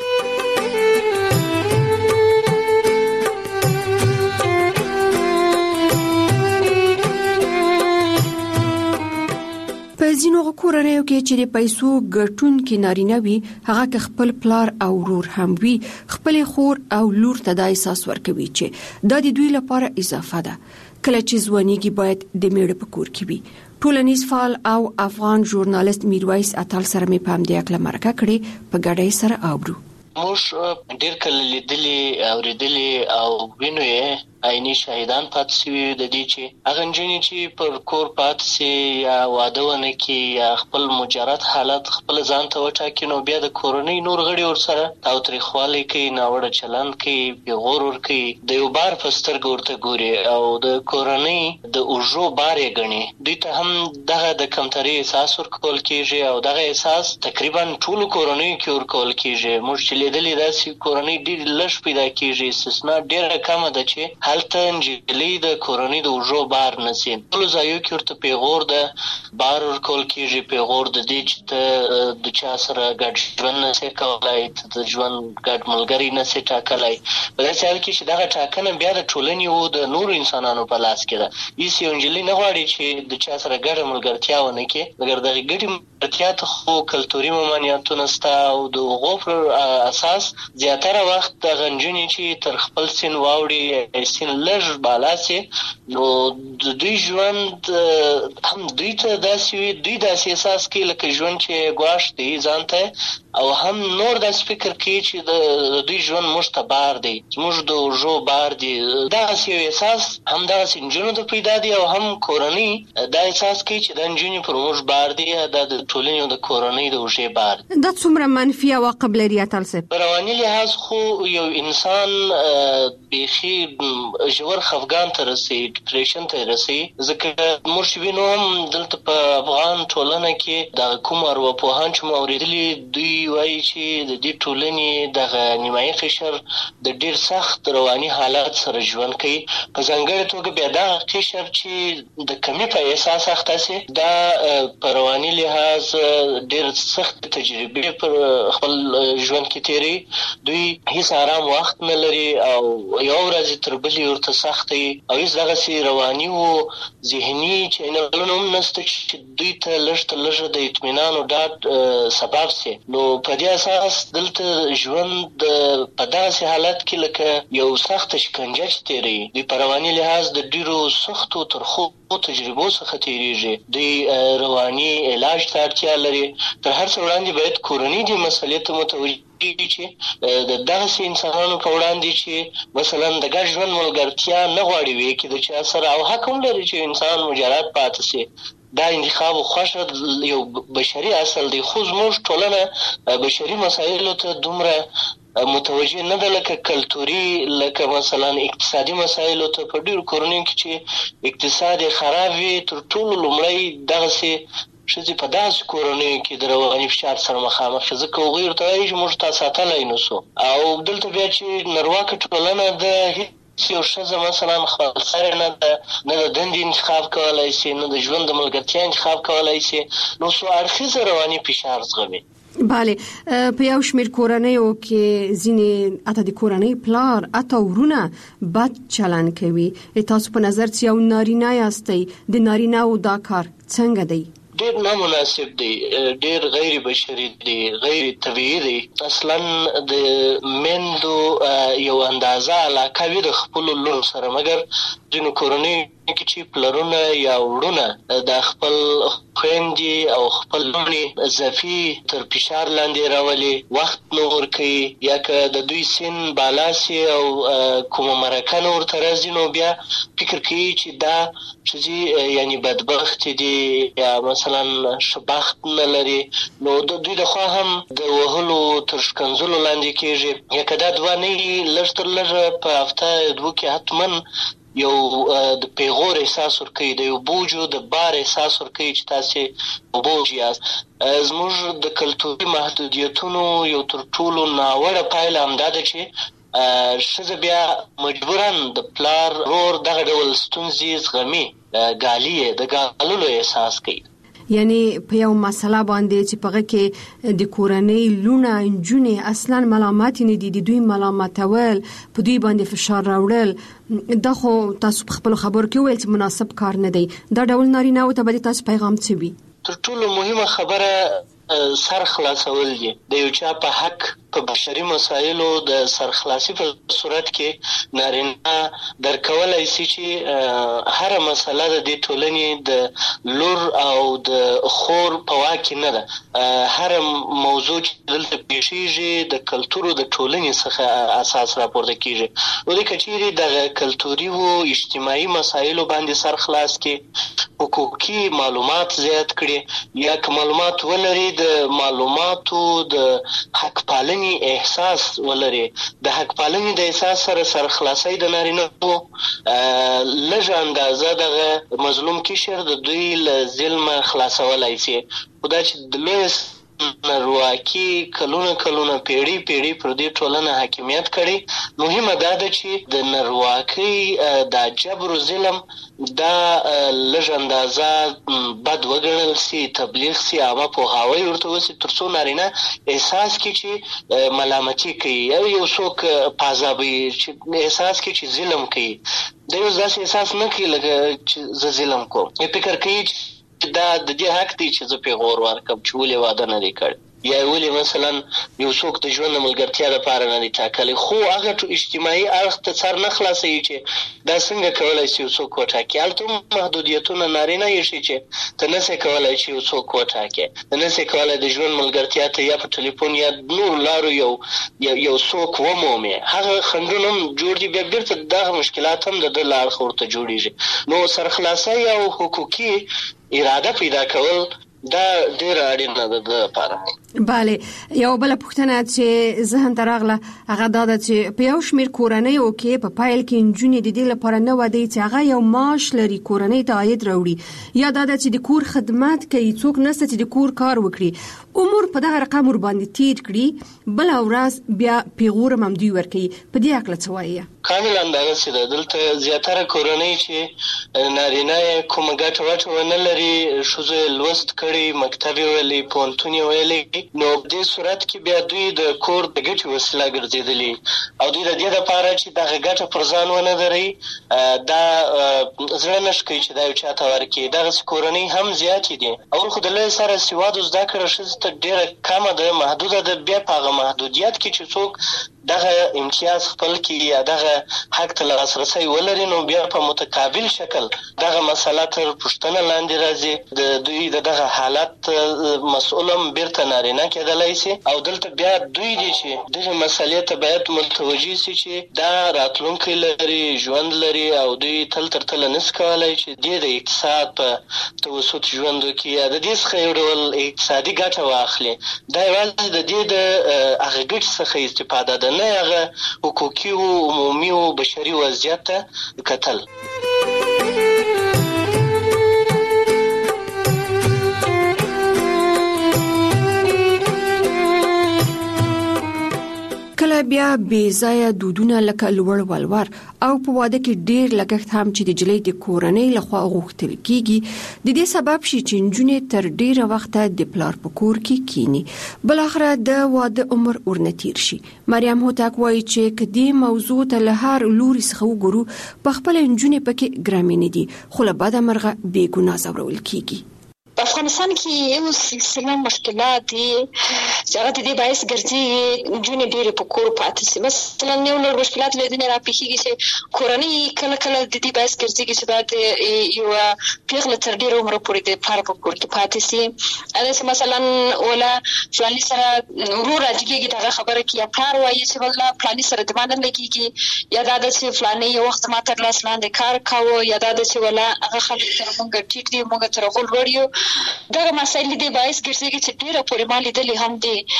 په ځینو کورنیو کې چې د پیسو ګټون کې نارینه وي هغه خپل پلار او ورور هم وي خپل خور او لور ته د احساس ورکوي چې د دوی لپاره اضافه ده کله چې ځوانيږي باید د میړه په کور کې وي. ټولنیز فعال او افغان ژورنالیست میرویس اتل سره مې پام دی کله مرکه کړي په ګډای سره اورو. موږ ډیر کله لیدلې او ریدلې او وینو یې عیني شاهدان پاتې شوي د دې چې هغه نجونې چې پر کور پاتې سي یا واده ونه کړي یا خپل مجرد حالت خپل ځان ته وټاکي نو بیا د کورنۍ نور غړي ورسره تاوتریخوالی کوي ناوړه چلند کوي پیغور ورکوي د یو بار په سترګو ورته ګوري او د کورنۍ د اوږو بار یې ګڼي دوی ته هم دغه د کمترۍ احساس ورکول کېږي او دغه احساس تقریبا ټولو کورنیو کې ورکول کېږي. موږ چې لیدلې داسې کورنۍ ډېر لږ پیدا کېږي استثنا ډېره کمه ده چې هلته نجلۍ د کورنۍ د اوږو بار نشي. ټولو ځایو کې ورته پیغور ده بار ورکول کېږي پیغور د دې چې ته د چا سره ګډ ژوند نشي کولای ته د ژوند ګډ ملګری نشي ټاکلی په داسې حال کې چې دغه ټاکنه بیا د ټولنې او د نورو انسانانو په لاس کې ده. هیڅ یو نجلۍ نه غواړي چې د چا سره ګډه ملګرتیا ونه کړي مګر دغه ګډې ملګرتیا ته خو کلتوري ممانعتونه شته او د هغو پر اساس زیاتره وخت دغه نجونې چې تر خپل سن واوړي سن لږ بالا سي نو د دوی ژوند هم دوی ته داسې وي دوی داسې احساس کوي لکه ژوند چې ګواښ دی ځان ته او هم نور د فکر کوي چې د دوی ژوند موږ ته بار دی، موږ د اوږو بار دی. دا یو احساس هم د نجونو ته پیدا دی او هم کورنۍ دا احساس کوي چې د نجونې پر موږ بار دی، دا د ټولنې او د کورنۍ د اوږې بار دی. دا څومره منفي عواقب لري تاسو په رواني لحاظ؟ خو یو انسان بیخي ژور خفګان ته رسي، ډیپریشن ته رسي، ځکه موږ وینو هم دلته په افغان ټولنه کې د کوم ارواپوهان چې مو اورېدلي دوی وایي چې د دې ټولنې دغه نیمایي قشر د ډېر سخت رواني حالات سره ژوند کوي. په ځانګړې توګه بیا دا قشر چې د کمی په احساس اخته سي، دا په رواني لحاظ ډېر سخت تجربې پر خپل ژوند کې تیري، دوی هیڅ آرام وخت نه لري او یو ورځ تر بلې ورته سخت وي او هیڅ دغسې رواني او ذهني چینلونه هم نشته چې دوی ته لږ تر لږه د اطمینان او ډاډ سبب سي. نو په دې اساس دلته ژوند په داسې حالت کې لکه یو سخت شکنجه چې تیري، دوی په رواني لحاظ د ډېرو سختو ترخو تجربو څخه تیریږي، دوی رواني علاج ته اړتیا لري. تر هر څه وړاندې باید کورنۍ دې مسلې ته متوجه چې د دغسې انسانانو په وړاندې چې مثلا د ګډ ژوند ملګرتیا نه غواړي وي کې د چا سره، او حق هم لري چې انسان مجرد پاتې سي. دا انتخاب خوښه یو بشري اصل دی، خو زموږ ټولنه بشري مسایلو ته دومره متوجه نه ده لکه کلتوري، لکه مثلا اقتصادي مسایلو ته. په ډېرو کورنیو کې چې اقتصاد خراب وي، تر ټولو لومړی دغسې ښځې په داسې کورنیو کې د رواني فشار سره مخامخ شي، ځکه هغوی ورته وایي چې موږ تا ساتلی نه سو. او دلته بیا چې نرواکه ټولنه د یو ښځه مثلا خپل سر نه ده، نه د دندې انتخاب کولی شي، نه د ژوند د ملګرتیا انتخاب کولی شي، نو څو اړخیزه رواني فشار زغمي. بله، په یو شمېر کورنیو کې ځینې حتی د کورنۍ پلار حتی ورونه بد چلند کوي. تاسو په نظر چې یو نارینه یاستئ، د نارینه‌و دا کار څنګه دی؟ ډېر نامناسب دی، ډېر غیر بشري دی، غیر طبیعي دی. اصلا د میندو یو اندازه علاقه وي د خپلو لور سره، مګر ځینو کورنیو کې چې پلرونه یا وروڼه د خپل خویندې او خپل لوڼې اضافي تر فشار لاندې راولي، وخت نه ورکوي، یا که د دوی سن بالا سي او کومه مرکه نه ورته راځي، نو بیا فکر کوي چې دا ښځې یعنې بدبخت دي یا مثلا ښه بخت نه لري، نو د دوی لخوا هم د وهلو تر ښکنځلو لاندې کېږي. یا که دا دوه نه وي، لږ تر لږه په هفته دوه کې حتما یو د پیغور احساس ورکوي، د یو بوجو د بار احساس ورکوي چې تاسې بوج یاست. زموږ د کلتوري محدودیتونو یو تر ټولو ناوړه پایله همدا ده چې ښځه بیا مجبوراً د پلار رور دغه ډول ستونزې زغمي، ګالي یې د ګاللو احساس کوي. یعنی په یو مسله باندې چې پغه کې د کورنۍ لونه نجونې اصلا ملامت نه دي، د دوی ملامتول، په دوی باندې فشار راوړل، دا خو تاسو په خپل خبرو کې ویل چې مناسب کار نه دی. دا ډول نارینه او ته به تاسو پیغام څه وي؟ تر ټولو مهمه خبره سر خلاصول دي. د یو چا په حق په بشري مسایلو د سرخلاصي په صورت کې نارینه درکولای شي چې هر مسله د دې ټولنې د لور او د خور په واک کې نه ده. هر موضوع چې دلته پیښیږي د کلتورو د ټولنې څخه اساس راپورته کیږي. نو د کچېرې د کلتوري او اجتماعي مسایلو باندې سرخلاص کې حقوقي معلومات زیات کړي، یا که معلومات ولري د معلوماتو د حق پالنې احساس ولري، د حق پالنې د احساس سره سرخلاصي د نارینه لږ اندازه دغه مظلوم قشر د دوی له ظلمه خلاصولای شي. خو دا چې د لوی نارواکي کلونه کلونه پیړۍ پیړۍ پر دې ټولنه حاکمیت کړي، مهمه دا ده چې د نارواکۍ د جبر و ظلم دا لږ اندازه بد وګڼل سي، تبلیغ سي، عامه پوهاوی ورته وسي، تر څو نارینه احساس کړي چې ملامتي کوي یا یو څوک پازابي، چې احساس کړي چې ظلم کوي. دا یو داسې احساس نه کوي لکه چې زه ظلم کوم، فکر کوي دا د دې حق دی چې زه پیغور ورکړم چې ولې واده نه دی کړی یا ولې مثلا یو څوک د ژوند ملګرتیا لپاره نه دی ټاکلی خو هغه ټول اجتماعي اړخ ته سر نه خلاصوي چې دا څنګه کولی شي یو څوک وټاکي هلته محدودیتونه نارینه یې شي چې ته نسې کولی چې یو څوک وټاکې ته نسې کولی د ژوند ملګرتیا ته یا په ټلیفون یا نورو لارو یو یو څوک ومومې هغه خنډونه هم جوړ دي بیا بیرته دغه مشکلات هم د ده له اړخه ورته جوړېږي نو سرخلاصۍ او حقوقي اراده پیدا کول دا ډېره اړینه ده د لپاره بله یو بل پوښتنه چې ذهن ته راغله هغه دا ده چې په یو شمېر کورنیو کې په پایل کې نجونې د دې لپاره نه واده چې هغه یو معاش لري کورنۍ ته عاید راوړي یا دا ده چې د کور خدمت کوي څوک نشته چې د کور کار وکړي عمر په دغه رقم ور باندې تیر کړي بل ورځ بیا پیغور ممدوی ورکوي په دې اړه څه وایي کاملا دغسې ده دلته زیاتره کورنۍ چې نارینه یې کومه ګټه وټه ونه لري ښځو یې لوست کړي مکتب یې ویلی پوهنتون یې ویلی نو په دې صورت کې بیا دوی د کور د ګټې وسیله ګرځېدلي او دوی د دې لپاره چې دغه ګټه پر ځان ونه دروي دا زړه نه ښه کوي چې دا یو چا ته ورکړي دغسې کورنۍ هم زیاتې دي او خو د لږ سره سوادو زده کړه ښځې ته ډېره کمه ده محدوده ده بیا په هغه محدودیت کې چې څوک دغه امتیاز خپل کې یا دغه حق ته لاسرسی ولري نو بیا په متقابل شکل دغه مسله تر پوښتنه لاندې راځي د دوی د دغه حالت مسؤل هم بیرته نارینه کېدلی شي او دلته بیا دوی دي چې دغه مسلې ته باید متوجه شي چې دا راتلونکی لري ژوند لري او دوی تل تر تله نشي کولی چې دې د اقتصاد په توسط ژوند وکړي یا د دې څخه یو ډول اقتصادي ګټه واخلي دا یوازې د دې د هغه ګټې څخه استفاده ده نه هغه حقوقي او عمومي او بشري وضعیت ته کتل کله بیا بې ځایه دودونه لکه لوړ ولور او په واده کې ډېر لګښت هم چې د جلۍ د کورنۍ لخوا غوښتل کیږي د دې سبب شي چې نجونې تر ډېره وخته د پلار په کور کې کینی بل اخره د واده عمر ورنتیر شي مریم هوتک وایي چې کدي موضوع ته له هر لوري څخه وګورو په خپل نجونې پکې ګرامینې دي خو له بده مرغه بې ګناه ځورول کیږي په افغانستان کې یو سلسله مشکلات دي چې هغه د دې باعث ګرځي نجونې ډېرې په کور پاتې شي مثلا یو لړ مشکلات له دې راپېښېږي چې کورنۍ کله کله د دې باعث ګرځي چې باید یو پیغله تر ډېره عمره پورې د پلار په کور کې پاتې شي هغسې مثلا ولا فلاني سره ورور راجګېږي د هغه خبره کې یا پلار وایي چې والله فلاني سره د ما نه لګېږي یا دا ده چې فلاني یو وخت ما تر لاس لاندې کار کاوه یا دا ده چې والله هغه خلک تر موږ ټیټ دي موږ تر هغو لوړ یو دغه مسایل دې باعث ګرځېږي چې ډېره پورې ما لیدلې هم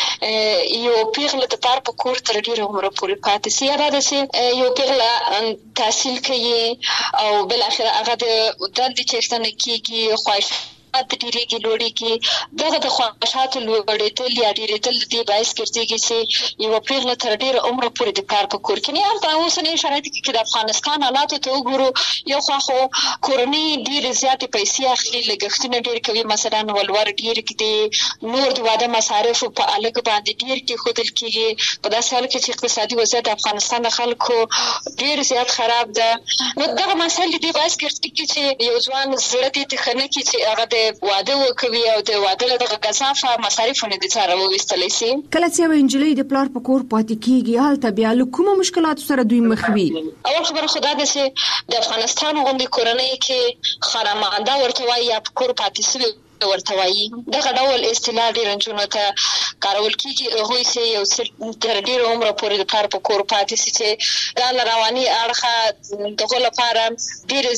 دي یو پیغله د پلار په کور تر ډېره عمره پورې پاتې شي یا دا ده چې یو پیغله تحصیل کوي او بالاخره هغه د دندې چیښتنه کېږي خواهش د ډېرېږي لوړېږي دغه د خواهشاتو لوړېدل یا ډېرېدل د دې باعث ګرځېږي چې یوه پیغله تر ډېره عمره پورې د پلار په کور کې نه هم په اوسنیو شرایطو کې د افغانستان حالاتو ته وګورو یو خوا خو کورنۍ ډېرې زیاتې پیسې اخلي لګښتونه ډېر کوي مثلا ولور ډېر کږدي نور د واده مصارفو په الګ باندې ډېر کېښودل کېږي په داسې حال کې چې اقتصادي وضعیت د افغانستان د خلکو ډېر زیات خراب ده نو دغه مسایل دې باعث ګرځېږي چې یو ځوان زړه دې ته ښه نه کړي چې هغه د واده وکوي او د واده له دغه کثافه مصارفونه د څاره وویستلی شي کله چې یوه نجلۍ د پلار په کور پاتې کېږي هلته بیا له کومو مشکلاتو سره دوی مخ وي اول خبره خو دا ده چې د افغانستان غوندې کورنۍ کې خرمانده ورته وایي یا په کور پاتې شوي ورته وایي دغه ډول اصطلاح ډېرو نجونو ته کارول کېږي هغوی چې یو څه تر ډېره عمره پورې د پلار په کور پاتې شي چې دا له رواني اړخه دغو لپاره ډېرې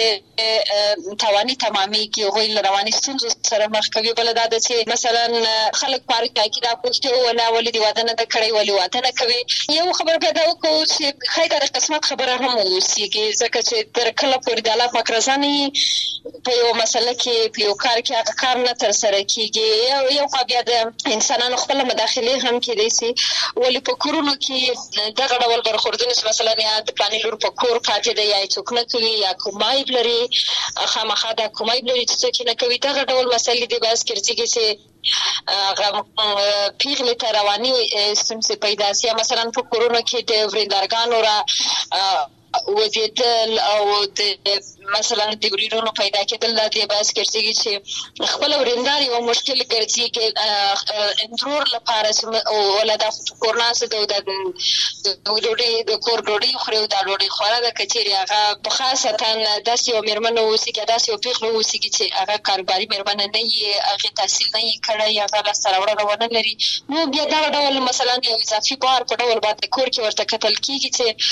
زیاتې تاواني تمامېږي هغوی له رواني ستونزو سره مخ کوي بله دا ده چې مثلا خلک په هر چا کې دا پوښتي وله ولې دې واده نه ده کړی ولې واده نه کوي یو خبره بیا دا وکړو چې ښایي دا د قسمت خبره هم واوسېږي ځکه چې تر کله پورې د الله پاک رضا نه وي په یو مسله کې په یو کار کې هغه کار نه تر سره کېږي یو خوا بیا د انسانانو خپله مداخلې هم کېدی شي ولې په کورونو کې دغه ډول برخوردونه چې مثلا یا د پلاني لور په کور پاتې دی یا یې څوک نه کوي یا کوم عیب لري خامخا دا کوم عیب لري چې څوک یې نه کوي دغه ډول مسایل دې باعث ګرځېږي چې هغه پیغلې ته رواني ستونزې پیدا شي یا مثلا په کورونو کې د ورېندارګانو را وزیدل او د مثلا د ورونو پیدا کېدل د باس ګرځي چې خپل ورندار یو مشکل ګرځي کې انترور لپاره او ولدا کورنا څه د ډوډۍ د کور ډوډۍ خوري او د ډوډۍ خوره د کچېری هغه په خاصه داسې یو مرمنه وسی کې داسې یو پیغله وسی چې هغه کاروباري مرمنه نه یي هغه تحصیل نه یي کړی هغه لا سره وړاندې ونه لري نو بیا دا ډول مثلا یو اضافي بار په ډول باندې کور کې ورته کتل کیږي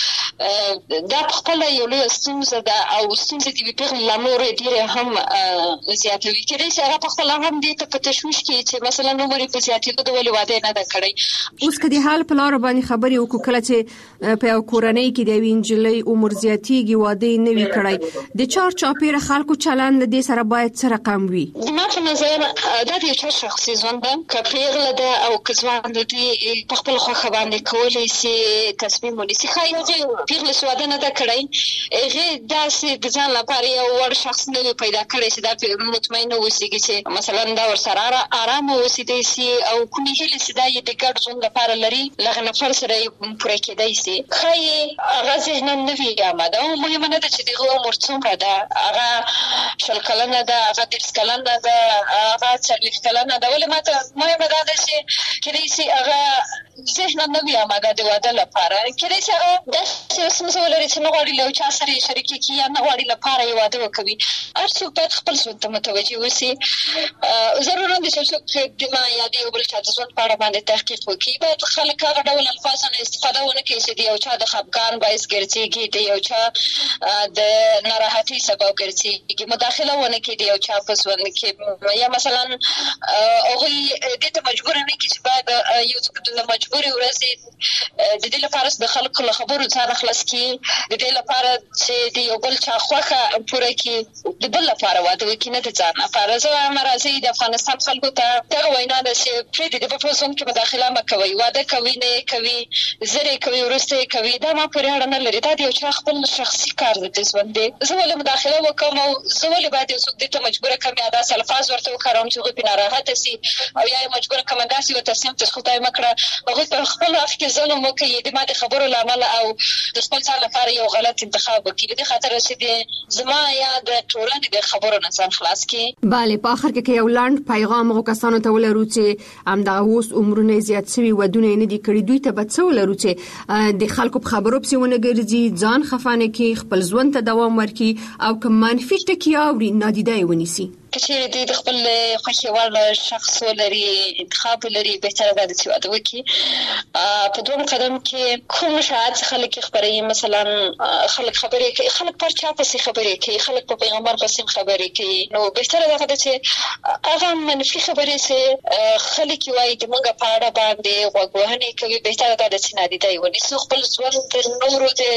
چې دا خپل یو له ستونزه ده او ستونزه دې په لامور ډیره هم زیاتوي کېږي چې هغه په خپل هم دې ته په تشویش کې چې مثلا عمر په زیاتېدو د ولې واده نه ده کړی اوس کدي حال په لار باندې خبرې وکړه کله چې په یو کورنۍ کې د وینجلې عمر زیاتېږي واده نه وی کړی د چار چاپیره خلکو چلند دې سره باید سره کم وي ما په نظر دا د یو شخصي ژوند ده کپیغله ده او کځوان دې په خپل خوخه باندې کولای شي تصمیم ونیسي خای هغه پیغله سواده نه ده کړی هغه داسې د ځان لپاره یو ور شخص نه پیدا کړی چې دا مطمئن اوسېږي چې مثلا دا ور سره آرام اوسېدي شي او کومې هلې چې دا یې د ګډ ژوند لپاره لري لغه نفر سره پوره کېدای شي خای هغه ذهن نه وي آماده او مهمه نه ده چې دغه عمر څومره ده هغه شل کلنه ده هغه دېرش کلنه ده هغه څلوېښت کلنه ده ولې ماته مهمه ده چې کېدای شي هغه ذهن نه وي آماده د واده لپاره کېدای شي هغه داسې ستونزه ولري چې نه غواړي له یو چا سره یې شریکې کړي یا نه غواړي لپاره یې واده وکوي هر څوک باید خپل ژوند ته متوجه اوسي ضرور نه ده چې څوک د ما یا د یو بل چا د ژوند په اړه باندې تحقیق وکړي باید خلک هغه ډول الفاظ نه استفاده ونه کړي چې د یو چا د خفګان باعث ګرځېږي د یو چا د ناراحتۍ سبب ګرځېږي مداخله ونه کړي د یو چا په ژوند کې یا مثلا هغوی دې ته مجبور نه کړي چې باید یو څوک د مجبورې ورځې د دې لپاره د خلکو له خبرو ځان خلاص کړي د دې لپاره چې د یو بل چا خوښه پوره کړي د بل لپاره واده وکړي نه د ځان لپاره زه وایم راځئ د افغانستان خلکو ته دغه وینا ده چې پرېږدئ د بل په ژوند کې مداخله مه کوئ واده کوي نه یې کوي زر یې کوي وروسته یې کوي دا ما پورې اړه نه لري دا د یو چا خپل شخصي کار دی د ژوند دی زه ولې مداخله وکړم او زه ولې باید یو څوک دې ته مجبوره کړم یا داسې الفاظ ورته وکاروم چې هغوی پرې ناراحته سي او یا یې مجبوره کړم داسې یوه تصمیم ته خدای مه کړه هغوی په خپل وخت کې ظلم وکړي د ما د خبرو له امله او د خپل ځان لپاره یو غلط انتخاب وکړي د دې خاطر چې زما یا د ټولنې د خبرو نه ځان خلاص کړي بله په آخر کې یو لاند پیغام هغو کسانو ته ولرو چې همدغه اوس عمرونه زیات شوي ودونه یې نه دي کړي دوی ته به څه ولرو چې د خلکو په خبرو پسې ونه ګرځي ځان خفه نه کړي خپل ژوند ته دوام ورکړي او که منفي ټکي اوري نادیده یې ونیسي کچېرې دوی د خپل خوښې وړ شخص ولري انتخاب ولري بهتره ده چې واده وکړي په دویم قدم کې کوم شاید خلک خبرې مثلا خلک خبرې کوي خلک پر چا پسې خبرې کوي خلک په پیغمبر پسې خبرې کوي نو بهتره ده چې هغه منفي خبرې چې خلک وایي د موږ په اړه باندې غوږوهنې کوي بهتره ده چې نادیده یې ونیسو خپل ژوند د نورو د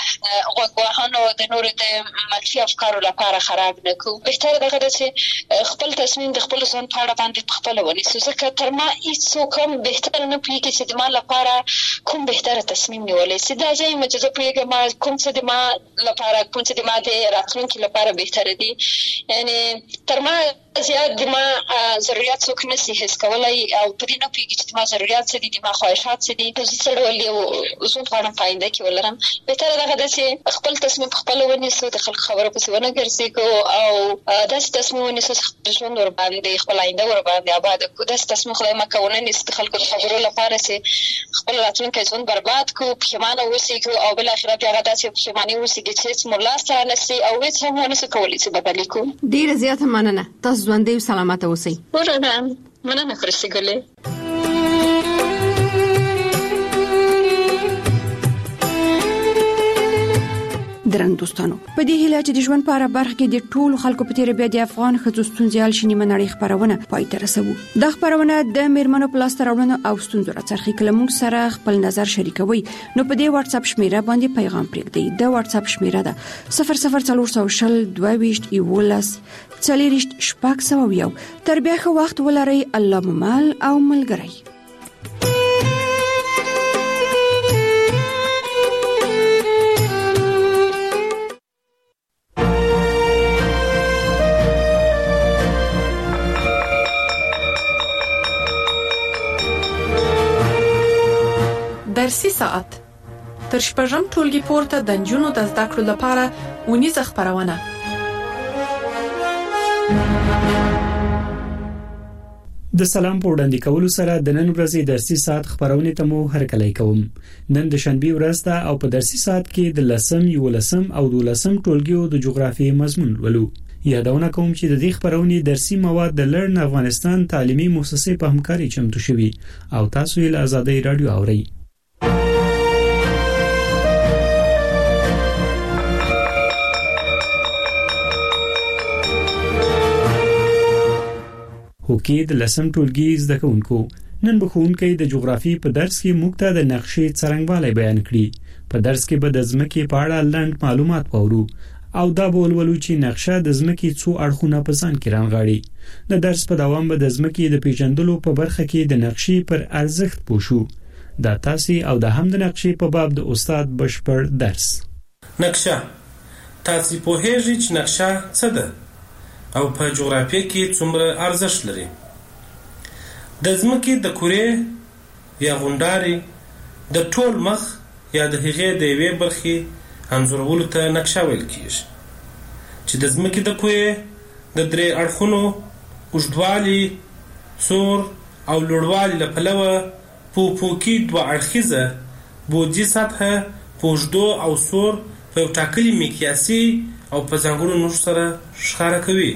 غوږوهنو د نورو د منفي افکارو لپاره خراب نه کړو بهتره ده چې خپل تصمیم د خپل ژوند په اړه باندې په خپله ونیسو ځکه تر ما هېڅوک هم بهتره نه پوهېږي چې د ما لپاره کوم بهتره تصمیم نیولی شي دا زه یم چې زه پوهېږم کوم څه د ما لپاره کوم څه د ما د راتلونکي لپاره بهتره دي یعنې تر ما زیات د ما ضرورت څوک نشي حس کولی او په دې نه پوهېږي چې د ما ضرورت څه دي د ما خواهشات څه دي زه څه ډول یو ژوند غواړم په آینده کې ولرم بهتره دغه ده چې خپل تصمیم په خپله ونیسو د خلکو خبرو پسې ونه ګرځېږو او داسې تصمیم ونیسو چې خپل ژوند ورباندې خپل آینده ورباندې آباده کړو داسې تصمیم خدای مکه ونه نیسي د خلکو د خبرو لپاره چې خپل راتلونکی ژوند برباد کړو پښیمانه اوسېږو او بالاخره بیا هغه داسې پښیماني اوسېږي چې هېڅ مو لاسته رانسي او هېڅ هم ونسو کولی چې بدل یې کړو ډېره زیاته مننه تاسو ژوندی او سلامته اوسئ مننه مننه فرشته ګلې درنو دوستانو په دې هیله چې د ژوند په اړه برخه کې د ټولو خلکو په تیر بیا د افغان ښځو ستونزې حل شي نیمه نړۍ خپرونه پای ته رسوو دا خپرونه د میرمنو په لاسته راوړنو او ستونزو راڅرخي کله موږ سره خپل نظر شریکوي نو په دې واتس اپ شمیره باندې پیغام پرېږدئ د واتس اپ شمیره ده صفر صفر څلور سوه شل دوه ویشت یولس څلېرویشت شپږ سوه یو تر بیا ښه وخت ولرئ الله مو مل او ملګری درسي ساعت تر شپږم ټولګي پورته د نجونو د زده کړو لپاره ونیزه خپرونه. د سلام په وړاندې کولو سره د نن ورځې درسي ساعت خبرونه ته مو هرکلی کوم. نن د شنبه ورځ ده او په درسي ساعت کې د لسم، یولسم او دولسم ټولګیو د جغرافیې مضمون ولو. یادونه کوم چې د دې خبرونې درسي مواد د لرن افغانستان تعلیمي مؤسسې په همکاري چمتو شوي او تاسو یې له آزادۍ رادیو اورئ. هوکې د لسم ټولګي زده کوونکو نن به ښوونکی د جغرافیې په درس کې موږ ته د نقشې څرنګوالی بیان کړي. په درس کې به د ځمکې په اړه لنډ معلومات واورو او دا به ولولو چې نقشه د ځمکې څو اړخونه په ځان کې رانغاړي. د درس په دوام به د ځمکې د پیژندلو په برخه کې د نقشې پر ارزښت پوه شو. دا تاسو او د هم د نقشې په باب د استاد بشپړ درس. نقشه تاسو په هیڅ چې نقشه څه ده او په جغرافیه کې څومره ارزښت لري. د ځمکې د کورې یا غونډارې د ټول مخ یا د هغې د یوې برخې انځورولو ته نقشه ویل کېږي چې د ځمکې د کورې د درې اړخونو اوږدوالي، سور او لوړوالي له پلوه په افقي دوه اړخیزه بعدي سطحه په اوږدو او سور په یو ټاکلي مقیاسي او په ځانګړو نښو سره ښکاره کوي.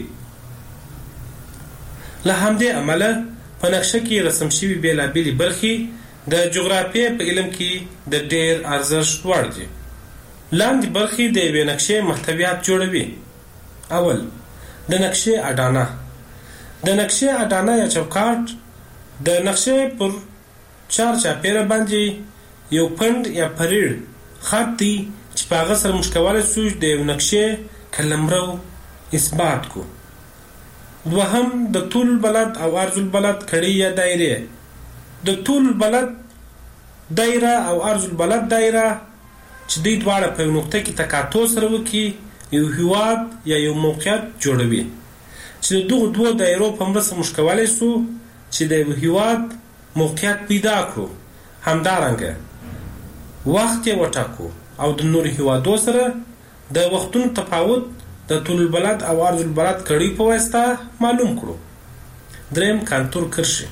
له همدې امله په نقشه کې رسم شوي بېلابېلې برخې د جغرافیې په علم کې د ډېر ارزښت وړ دي. لاندې برخې د یوې نقشې محتویات جوړوي. اول د نقشې اډانه. د نقشې اډانه یا چوکاټ د نقشې پر چار چاپیره باندې یو پند یا پریړ خط دی چې په هغه سره موږ کولی شو د یو نقشې قلمرو اثبات کو. دوهم د طول البلد او عرض البلد کړي یا دایره. د طول البلد دایره او عرض البلد دایره چې دوی دواړه په یو نقطه کې تقاطع سره وکړي یو هیواد یا یو موقعیت جوړوي چې د دغو دوو دایرو په مرسته موږ کولی شو چې د یو هیواد موقعیت پیدا کړو. همدارنګه وخت یې وټاکو او د نورو هیوادو سره د وختونو تفاوت د طول البلد او عرض البلد کړي په واسطه معلوم کړو. دریم کانتور کرښې.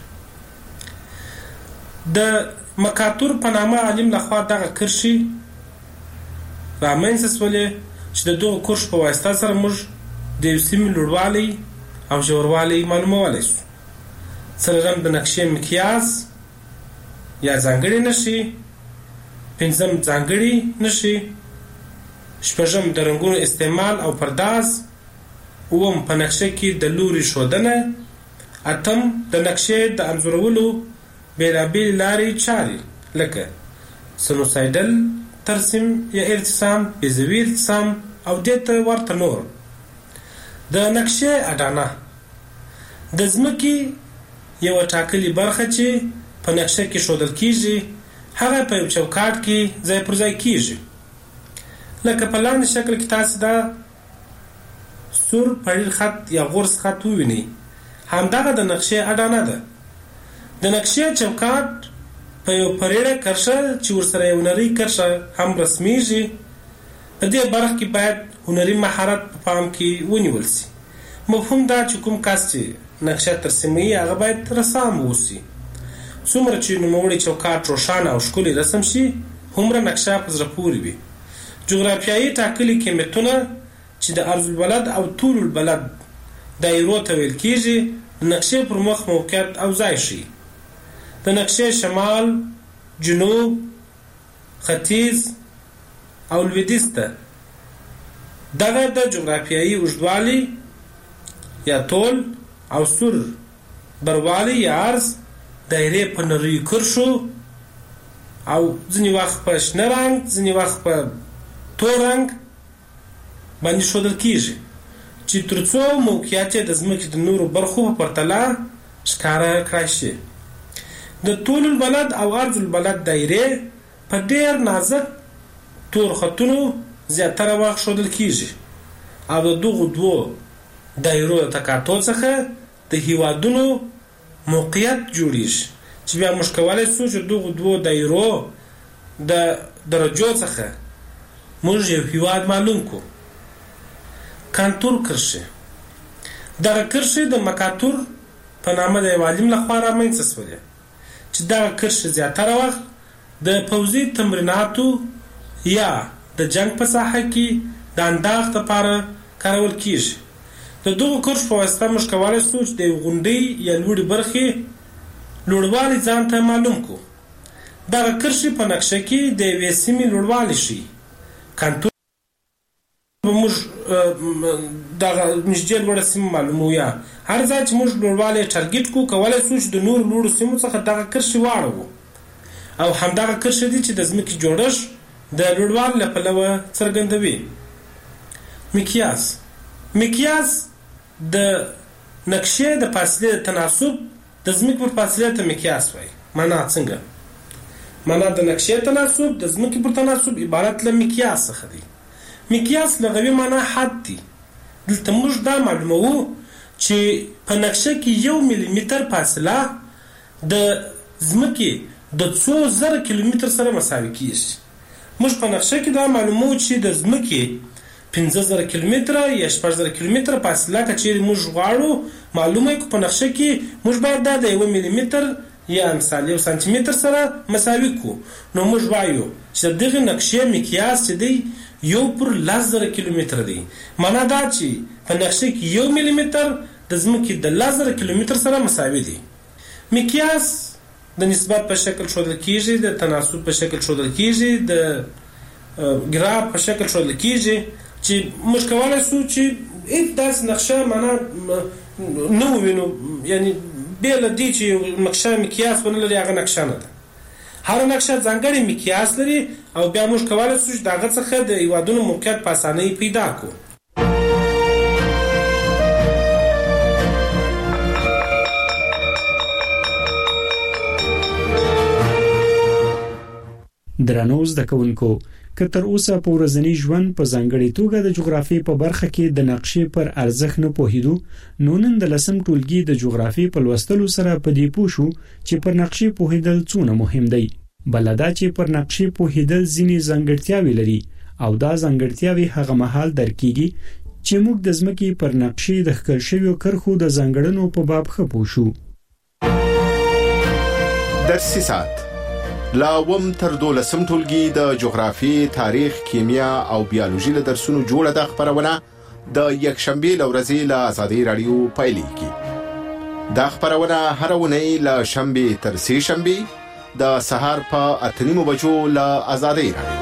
د مکاتور په نامه عالم لخوا دغه کرښې رامنځته شولې چې د دغو کرښو په واسطه سره موږ د یو سیمې لوړوالی او ژوروالی معلومولی شو. څلورم د نقشې مقیاس یا ځانګړې نښې. پنځم ځانګړي نښې. شپږم د رنګونو استعمال او پرداز. اووم په نقشه کې د لوري ښودنه. اتم د نقشې د انځورولو بېلابېلې لارې چارې لکه سنوسایډل ترسیم یا ارتسام، بیضوي ارتسام او دې ته ورته نور. د نقشې اډانه د ځمکې یوه ټاکلې برخه چې په نقشه کې ښودل کېږي هغه په یو چوکاټ کې ځای پر ځای کېږي. لکه په لاندې شکل کې تاسو دا سور پړیر خط یا غورس خط ووینئ. همدغه د نقشې اډانه ده. د نقشې چوکاټ په یو پریړه کرښه چې ورسره یو نرۍ کرښه هم رسمیږي. په دې برخه کې باید هنري مهارت په پام کې ونیول شي. مفهوم دا چې کوم کس چې نقشه ترسیموي هغه باید رسام واوسي. څومره چې نوموړی چوکاټ روښانه او ښکلی رسم شي هومره نقشه په زړه پورې وي. جغرافیایي ټاکلي قیمتونه چې د عرض البلد او طول البلد دایرو ته ویل کېږي د نقشې پر مخ موقعیت او ځای ښیي. د نقشې شمال، جنوب، ختیځ او لویدیځ ته دغه د جغرافیایي اوږدوالي یا طول او سور بروالی یا عرض دایرې په نریو کرښو او ځینې وخت په شنه رنګ ځینې وخت په تور رنګ باندې ښودل کېږي چې تر څو موقعیت یې د ځمکې د نورو برخو په پرتله ښکاره کړای شي. د طول البلد او عرض البلد دایرې په ډېر نازک تور خطونو زیاتره وخت ښودل کېږي او د دغو دوو دایرو د تقاطع څخه د هیوادونو موقعیت جوړیږي چې بیا موږ کولی شو چې دغو دوو دایرو د درجو څخه موږ یو هیواد معلوم کو. کانتور کرښې دغه کرښې د مکاتور په نامه د یو عالم لخوا رامنځته شولې چې دغه کرښې زیاتره وخت د پوځي تمریناتو یا د جنگ په ساحه کې د انداز لپاره کارول کیږي. د دغو کرښو په واسطه موږ کولی شو چې د یو غونډۍ یا لوړې برخې لوړوالی ځان ته معلوم کو. دغه کرښې په نقشه کې د یوې سیمې لوړوالی ښیي. کانتور موږ دغه نږدې لوړه سیمه معلومو یا هر ځای چې موږ لوړوالی ټارګېټ کړو کولی شو چې د نورو لوړو سیمو څخه دغه کرښې واړوو او همدغه کرښې دي چې د ځمکې جوړښت د لوړوالي له پلوه څرګندوي. مقیاس مقیاس د نقشې د فاصلې د تناسب د ځمکې پر فاصلې ته مقیاس وایي. معنا څنګه؟ معنا د نقشې تناسب د ځمکې پر تناسب عبارت له مقیاس څخه دی. مقیاس لغوي معنا حد دی. دلته موږ دا معلوموو چې په نقشه کې یو ملي متر فاصله د ځمکې د څو زره کیلومتر سره مساوي کیږي. موږ په نقشه کې دا معلوموو چې د ځمکې پنځه زره کیلومتره یا شپږ زره کیلومتره فاصله که چیرې موږ غواړو معلومه کړو په نقشه کې موږ باید دا د یو ملي متر یا مثال یو سانتي متر سره مساوي کړو. نو موږ وایو چې دغه نقشې مقیاس چې دی یو پر لس زره کیلومتر دی. معنا دا چې په نقشه کې یو ملي متر د ځمکې د لس زره کیلومتر سره مساوي دی. مقیاس د نسبت په شکل ښودل کیږي، د تناسب په شکل ښودل کیږي، د ګراف په شکل ښودل کیږي چې موږ کولی شو چې هیڅ داسې نقشه معنا نه ووینو، یعنی بې له دې چې نقشه مقیاس ونه لري هغه نقشه نه ده. هره نقشه ځانګړی مقیاس لري او بیا موږ کولی شو چې د هغه څخه د هیوادونو موقعیت په اسانۍ پیدا کړو. درنو زده کوونکو، که تر اوسه په ورځني ژوند په ځانګړې توګه د جغرافیې په برخه کې د نقشې پر ارزښت نه پوهیدو، نو نن د لسم ټولګي د جغرافیې په لوستلو سره په دې پوه شو چې پر نقشې پوهیدل څونه مهم دی. بل دا چې پر نقشې پوهیدل ځینې ځانګړتیاوې لري او دا ځانګړتیاوې هغه مهال درک کیږي چې موږ د ځمکې پر نقشې د ښکل شویو کرښو د ځانګړنو په باب ښه پوه شو. درسي ساعت لاوم تر دولسم ټولګي د جغرافي، تاریخ، کیمیا او بیولوژي له درسونو جوړه د خبرونه د یکشنبه لورځي له آزادۍ رادیو پایلیږي. دا خبرونه هر ونې له شنبه تر سه شنبه د سهار په اته نیمو بجو له آزادۍ رادیو.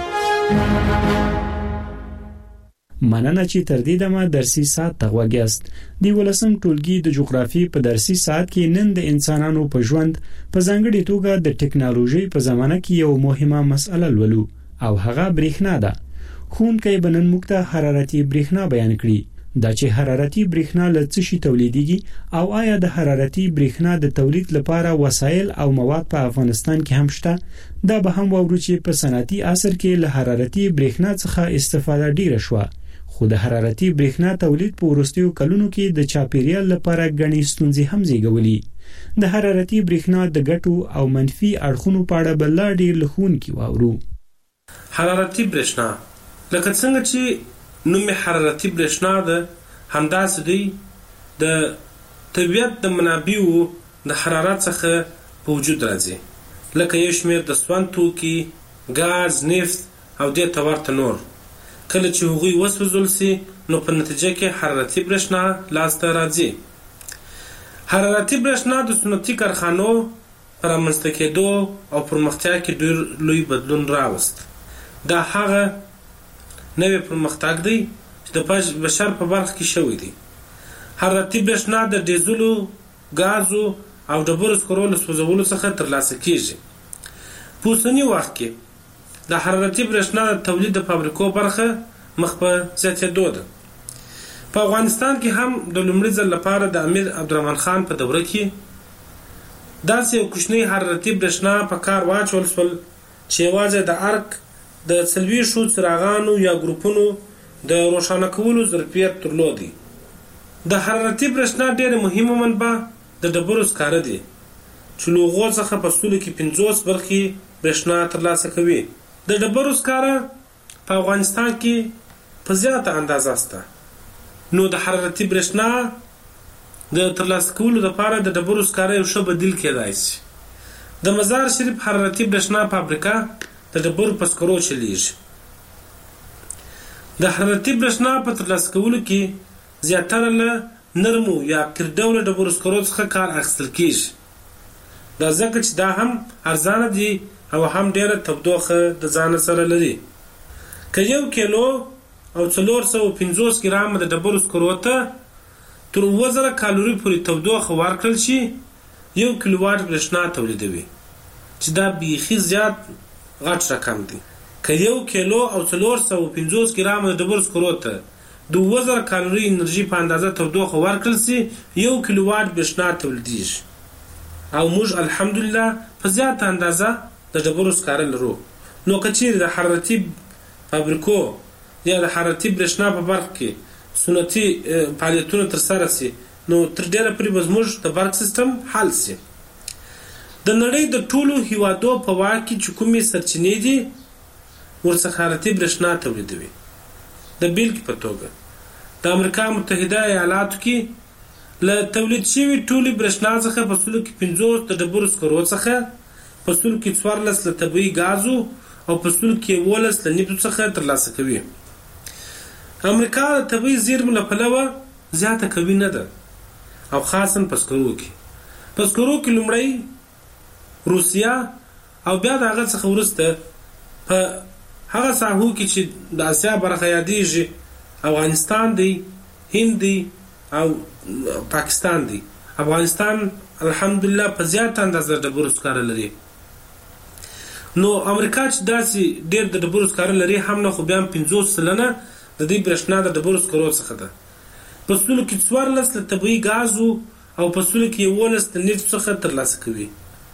مننه چې تر دې دمه درسي ساعت ته غوږیاست. د ولسم ټولګي د جغرافي په درسي ساعت کې نن د انسانانو په ژوند په ځانګړي توګه د ټکنالوژي په زمانه کې یو مهمه مسله لولو او هغه برېښنا ده. ښوونکی به نن موږ ته حرارتي برېښنا بیان کړي. دا چې حرارتي برېښنا له څه شي تولیدېږي او آیا د حرارتي برېښنا د تولید لپاره وسایل او مواد په افغانستان کې هم شته، دا به هم واورو چې په صنعتي عصر کې له حرارتي برېښنا څخه استفاده ډیره شوه، خو د حرارتي برېښنا تولید په وروستیو کلونو کې د چاپیریال لپاره ګڼې ستونزې هم زیږولي. د حرارتي برېښنا د ګټو او منفي اړخونو په اړه به لا ډېر له ښوونکي واورو. حرارتي برېښنا لکه څنګه چې نوم حرارتي برېښنا ده، همداسې دی د طبیعت د منابعو د حرارت څخه په وجود راځي، لکه یو شمېر د سون توکي، ګاز، نفت او دې ته ورته نور. کله چې هغوی وسوځول سي نو په نتیجه کې حرارتي برېښنا لاسته راځي. حرارتي برېښنا د صنعتي کارخانو پر رامنځته کېدو او پرمختیا کې ډېر لوی بدلون راوست. دا هغه نوی پرمختګ دی چې د بشر په برخه کې شوی دی. حرارتي برېښنا د ډیزلو، ګازو او ډبرو سکرو له سوځولو څخه ترلاسه کیږي. په اوسني وخت کې د حرارتي برېښنا د تولید د فابریکو برخه مخ په زیاتېدو ده. په افغانستان کې هم د لومړي ځل لپاره د امیر عبدالرحمن خان په دوره کې داسې یو کوچنی حرارتي برېښنا په کار واچول شول چې یوازې د ارک د څلوېښتو څراغانو یا ګروپونو د روښانه کولو ظرفیت درلودی. د حرارتي برېښنا ډېره مهمه منبع د ډبرو سکاره دي چې له هغو څخه په سلو کې پنځوس برخې برېښنا ترلاسه کوي. د ډبرو سکاره په افغانستان کې په زیاته اندازه شته، نو د حرارتي برېښنا د ترلاسه کولو لپاره د ډبرو سکاره یو ښه بدیل کېدای شي. د مزار شریف حرارتي برېښنا فابریکه د ډبرو په سکرو چلیږي. د حرارتي برېښنا په ترلاسه کولو کې زیاتره له نرمو یا قیر ډوله ډبرو سکرو څخه کار اخیستل کېږي. دا ځکه چې دا هم ارزانه دي او هم ډېره تودوخه د ځان سره لري. که یو کیلو او څلور سوه پنځوس ګرامه د ډبرو سکرو ته تر اووه زره کالوري پورې تودوخه ورکړل شي، یو کیلو واټ برېښنا تولیدوي، چې دا بیخي زیات غټ رقم دی. که یو کیلو او څلور سوه پنځوس ګرامه د ډبرو سکرو ته د اووه زره کالوري انرژي په اندازه تودوخه ورکړل شي، یو کیلو واټ برېښنا تولیدېږي. او موږ الحمدلله په زیاته اندازه د ډبرو سکاره لرو. نو که چیرې د حرارتي فابریکو یا د حرارتي برېښنا په برخه کې سنتي فعالیتونه ترسره شي، نو تر ډېره پورې به زموږ د برق سیستم حل شي. د نړۍ د ټولو هیوادو په واک کې چې کومې سرچینې دي ورڅخه حرارتي برېښنا تولیدوي. د بیلګې په توګه د امریکا متحده ایالاتو کې له تولید شوي ټولې برېښنا څخه په سلو کې پنځوس د ډبرو سکرو څخه، په سلو کې څوارلس له طبیعي ګازو او په سلو کې یولس له نفتو څخه ترلاسه کوي. امریکا د طبیعي زیرمو له پلوه زیاته قوي نه ده، او خاصا په سکرو کې. په سکرو کې لومړی روسیه او بیا د هغه څخه وروسته په هغه ساحو کې چې د اسیا برخه یادېږي افغانستان دی، هند دی او پاکستان دی. افغانستان الحمدلله په زیاته اندازه ډبرو سکاره لري. نو امریکا چې داسې ډېر د ډبرو سکاره لري هم نه، خو بیا هم پنځوس سلنه د دې برېښنا د ډبرو سکرو څخه ده. په سلو کې څوارلس له طبیعي ګازو او په سلو کې یولس د نفتو څخه ترلاسه کوي.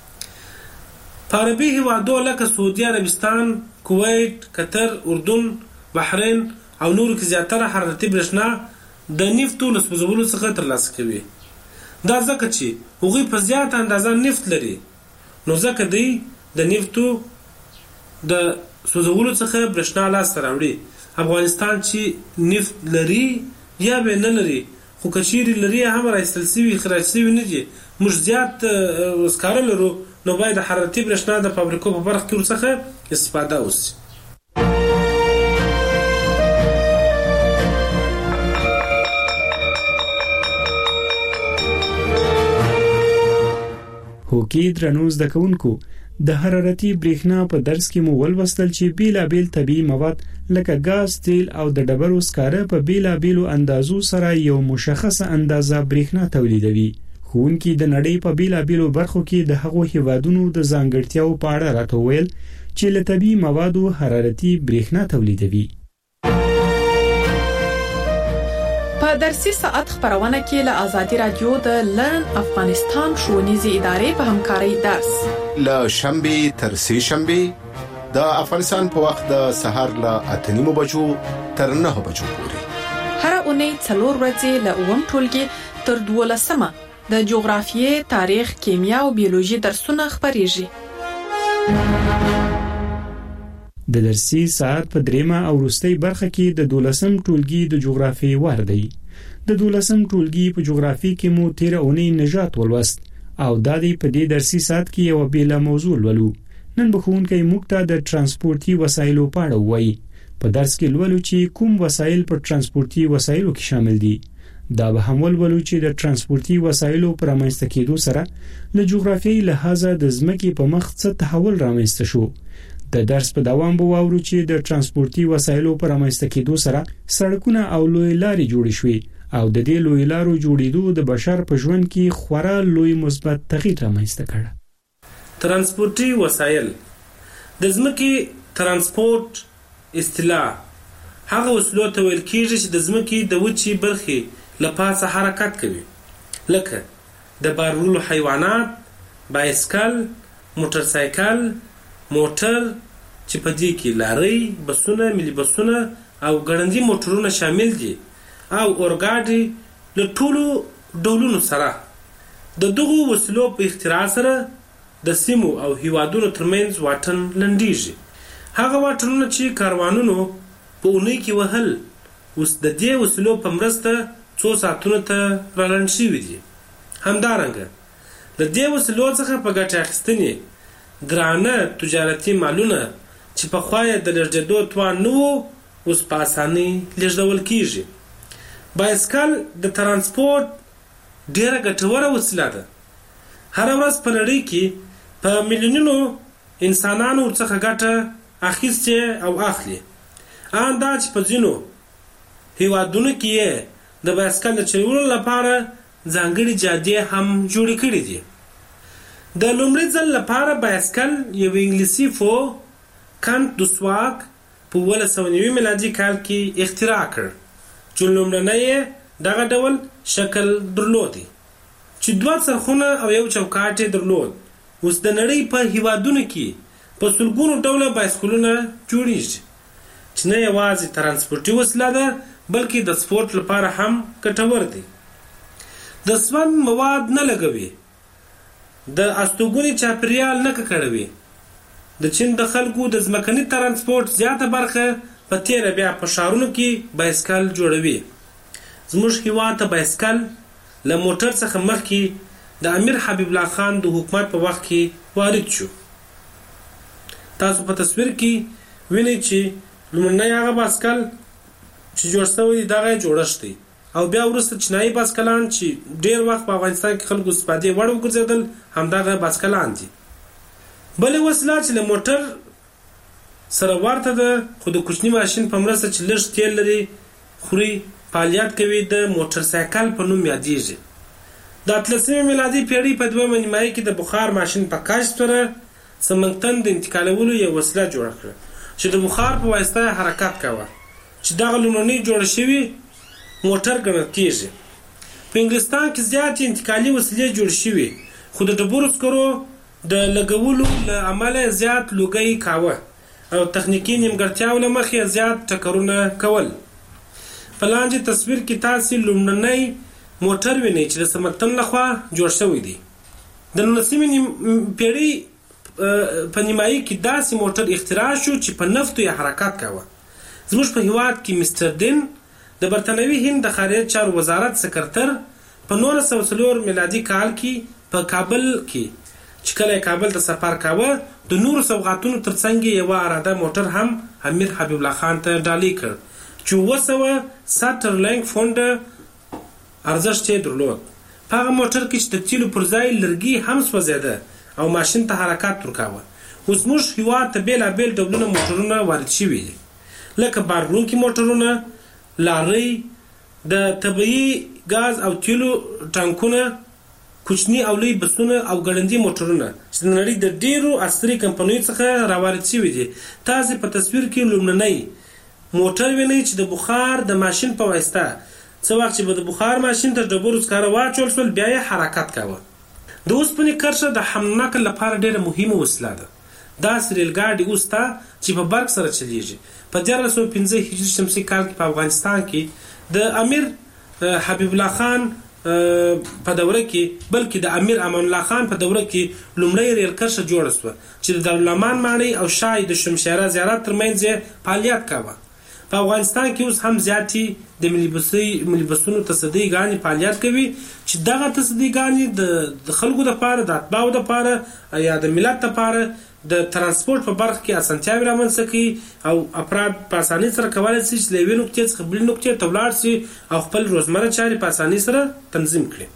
په عربي هیوادو لکه سعودي عربستان، کویت، قطر، اردن، بحرین او نورو کې زیاتره حرارتي برېښنا د نفتو له سوځولو څخه ترلاسه کوي. دا ځکه چې هغوی په زیاته اندازه نفت لري، نو ځکه دوی د نفتو د سوځولو څخه برېښنا لاسته راوړي. افغانستان چې نفت لري یا به نه لري، خو که چیرې لري هم راایستل شوي اخراج شوي نه دي، موږ زیات سکاره لرو، نو باید د حرارتي برېښنا د فابریکو په برخه کې ورڅخه استفاده وشي. هوکي درنو زده کوونکو، د حرارتي برېښنا په درس کې مو ولوستل چې بیلابیل طبیعي مواد لکه ګاز، تیل او د ډبرو سکاره په بیلابیلو اندازو سره یو مشخصه اندازه برېښنا تولیدوي. ښوونکي د نړۍ په بیلابیلو برخو کې د هغو هیوادونو د ځانګړتیاو په اړه راته وویل چې له طبیعي موادو حرارتي برېښنا تولیدوي. په درسي ساعت خبرونه کې له آزادي رادیو د لرن افغانستان ښوونیزې ادارې په همکارۍ درس له شنبه تر سه شنبه د افغانستان په وخت د سهار له اته نیمو بجو تر نهه بجو پورې، هر اونۍ څلور ورځې له اووم ټولګي تر دولسمه د جغرافیې، تاریخ، کیمیا او بیولوژي درسونه خبرېږي. د درسي ساعت په دریمه او وروستۍ برخه کې د دولسم ټولګي د جغرافیې وار دی. د دولسم ټولګي په جغرافیې کې مو تیره اونۍ نژاد ولوست او دا دی په دې درسي ساعت کې یو بیله موضوع ولولو. نن به ښوونکی موږ ته د ترانسپورتي وسایلو په اړه ووایي. په درس کې لولو چې کوم وسایل په ترانسپورتي وسایلو کې شامل دي. دا به هم ولولو چې د ترانسپورتي وسایلو پر رامنځته کېدو سره له جغرافیایي لحاظه د ځمکې په مخ څه تحول رامنځته شو. د درس په دوام به واورو چې د ترانسپورتي وسایلو پر رامنځته کېدو سره سړکونه او لوی لارې جوړې شوې او د دې لوی لارو جوړېدو د بشر په ژوند کې خورا لوی مثبت تغییر رامنځته کړ. ترانسپورتي وسایل د ځمکې ترانسپورت اصطلاح هغه وسیلو ته ویل کېږي چې د ځمکې د وچې برخې له پاسه حرکت کوي، لکه د بار وړلو حیوانات، بایسکل، موټر سایکل، موټر چې په دې کې لارۍ، بسونه، ملي بسونه او ګړندي موټرونه شامل دي او اورګاډي له ټولو ډولونو سره. د دغو وسیلو په اختراع سره د سیمو او هیوادونو ترمنځ واټن لنډیږي. هغه واټرونه چې کاروانونو په اونۍ کې وهل اوس د دې وسیلو په مرسته څو ساعتونو ته رالنډ شوي دي. همدارنګه د دې وسیلو څخه په ګټه اخیستنې ګرانه تجارتي مالونه چې پخوا یې د لېږدېدو توان نه و اوس په اسانۍ لېږدول کېږي. بایسکل د ترانسپورت ډېره ګټوره وسیله ده. هره ورځ په نړۍ کې په میلیونونو انسانانو ورڅخه ګټه اخیستې او اخلي. ان دا چې په ځینو هیوادونو کې یې د بایسکل د چلولو لپاره ځانګړي جادې هم جوړې کړي دي. د لومړي ځل لپاره بایسکل یو انګلیسي فو کانت دوسواک په اوولس سوه نوي میلادي کال کې اختراع کړ چې لومړنی یې دغه ډول شکل درلودی چې دوه څرخونه او یو چوکاټ یې درلود. اوس د نړۍ په هیوادونو کې په سلګونو ډوله بایسکلونه جوړیږي چې نه یوازې ترانسپورتي وسیله ده بلکې د سپورت لپاره هم ګټور دی. د سون مواد نه لګوي، د استوګنې چاپیریال نه ککړوي. د چین د خلکو د ځمکني ترانسپورت زیاته برخه په تیره بیا په ښارونو کې بایسکل جوړوي. زموږ هیواد ته بایسکل له موټر څخه مخکې د امیر حبیب الله خان د حکومت په وخت کې وارد شو. تاسو په تصویر کې وینئ چې لومړنی هغه بایسکل چې جوړ شوی دی دغه جوړښت دی او بیا وروسته چینایي بایسکلان چې ډېر وخت په افغانستان کې خلکو استفادې وړ وګرځېدل همدغه بایسکلان دي. بلې وسیله چې له موټر سره ورته ده خو د کوچني ماشین په مرسته چې لږ تیل لري خوري فعالیت کوي د موټر سایکل په نوم یادیږي. د اتلسمې میلادي پیړۍ په دویمه نیمایي کې د بخار ماشین په کشف سره سمنګتن د انتقالولو یو وسیله جوړه کړه چې د بخار په واسطه حرکت کوه چې دغه لومړنی جوړ شوی موټر ګڼل کېږي. په انګلستان کې زیاتې انتقالي وسیلې جوړ شوي خو د ډبرو سکرو د لګولو له امله زیات لوګی کاوه او تخنیکي نیمګړتیاو له مخې زیات ټکرونه کول. په لاندې تصویر کې تاسې لومړنی موټر وینئ چې د سمنګتن لخوا جوړ شوی دی. د نولسمې پیړۍ په نیمایي کې داسې موټر اختراع شو چې په نفتو یې حرکت کاوه. زموږ په هیواد کې مستر دین د برتانوي هند د خارجه چارو وزارت سکرتر په نولس سوه څلور میلادي کال کې په کابل کې چې کله کابل ته سفر کاوه د نورو سوغاتونو ترڅنګ یو اراده موټر هم امیر حبیب الله خان ته ډالۍ کړ چې اوه سوه سټرلینګ فونډ ارزښت یې درلود. په هغه موټر کې چې د تیلو پر ځای لرګي هم سوځېده او ماشین ته حرکت ورکاوه. اوس موږ هیواد ته بېلابېل ډولونه موټرونه وارد شوي دي لکه بارونکي موټرونه، لارۍ، د طبیعي ګاز او تیلو ټانکونه، کوچني او لوی بسونه او ګړندي موټرونه چې د نړۍ د ډیرو عصري کمپنیو څخه راوارد شوي دي. تاسې په تصویر کې لومړنی موټر وینئ چې د بخار د ماشین په واسطه څه وخت چې به د بخار ماشین ته ډبرو سکاره واچول شول بیا یې حرکت کاوه. د اوسپنې کرښه د حمل نقل لپاره ډیره مهمه وسیله ده. داسې ریل ګاډي اوس ته چې په برق سره چلیږي. په دیارلس سوه پنځه هجري شمسي کال کې په افغانستان کې د امیر حبیب الله خان په دوره کې بلکې د امیر امان الله خان په دوره کې لومړی ریل کرښه جوړه شوه چې د دارالامان ماڼۍ او شاه د شمشیره زیارت ترمنځ فعالیت کاوه. په افغانستان کې اوس هم زیاتې د ملي بسونو تصدیګانې فعالیت کوي چې دغه تصدیګانې د خلکو دپاره د اتباعو دپاره یا د ملت دپاره د ترانسپورت په برخه کې اسانتیاوې رامنځته کوي او افراد په اسانۍ سره کولی شي چې له یوې نقطې څخه بلې نقطې ته ولاړ شي او خپل روزمره چارې په اسانۍ سره تنظیم کړي.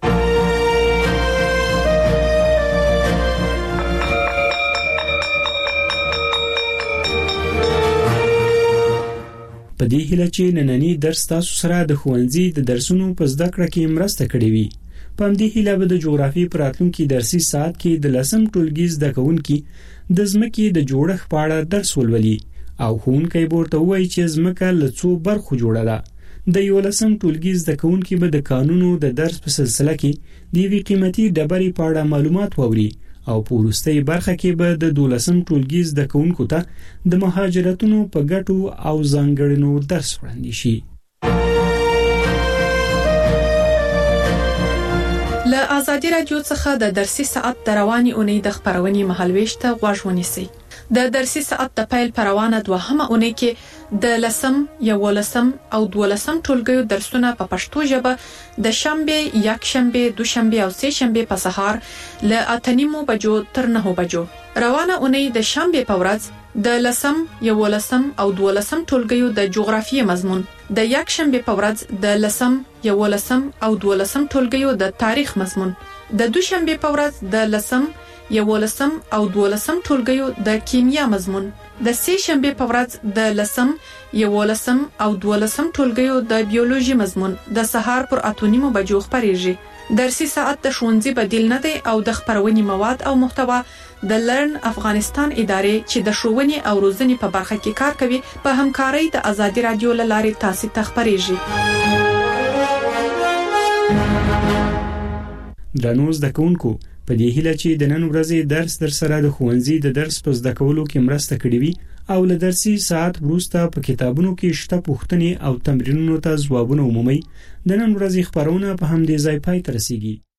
په دې هیله چې نننی درس تاسو سره د ښوونځي د درسونو په زده کړه کې مرسته کړې وي. په همدې هیله به د جغرافیې په راتلونکي درسي ساعت کې د لسم ټولګي زده کوونکي د ځمکې د جوړښت په اړه درس ولولي او ښوونکی به ورته ووایي چې ځمکه له څو برخو جوړه ده. د یولسم ټولګي زده کوونکي به د قانونو د درس په سلسله کې د یوې قیمتي ډبرې په اړه معلومات واوري او په وروستۍ برخه کې به د دولسم ټولګي زده کوونکو ته د مهاجرتونو په ګټو او ځانګړنو درس وړاندې شي. له له ازادي رادیو څخه د درسي ساعت د رواني اونۍ د خبرونې مهالويش ته غوږ ونیسئ. د درسي ساعت د پیل پروانه دوهمه اونۍ کې د لسم، یولسم او دولسم ټولګیو درسونه په پښتو ژبه د شنبه، یک شنبه، دوشنبه او سه شنبه په سهار له اته نیمو بجو تر نهو بجو. روانه اونۍ د شنبه په ورځ د لسم، یولسم او دولسم ټولګیو د جغرافیې مضمون، د یک شنبه په ورځ د لسم، یولسم او دولسم ټولګیو د تاریخ مضمون، د دوشنبه په ورځ د لسم، یولسم او دولسم ټولګیو د کیمیا مضمون، د سه شنبه په ورځ د لسم، یولسم او دولسم ټولګیو د بیولوژي مضمون د سهار پر اته نیمو بجو خبرېږي. درسي ساعت د ښوونځي بدیل نه دی او د خبرونې مواد او محتوا د لرن افغانستان ادارې چې د ښوونې او روزنې په برخه کې کار کوي په همکارۍ د ازادي رادیو له لارې تاسو ته خبرېږي. درنو زده کوونکو، په دې هیله چې د نن ورځې درس در سره د ښوونځي د درس په زده کولو کې مرسته کړې وي او له درسي ساعت وروسته په کتابونو کې شته پوښتنې او تمرینونو ته ځوابونه ومومئ. د نن ورځې خبرونه په همدې ځای پای ته رسیږي.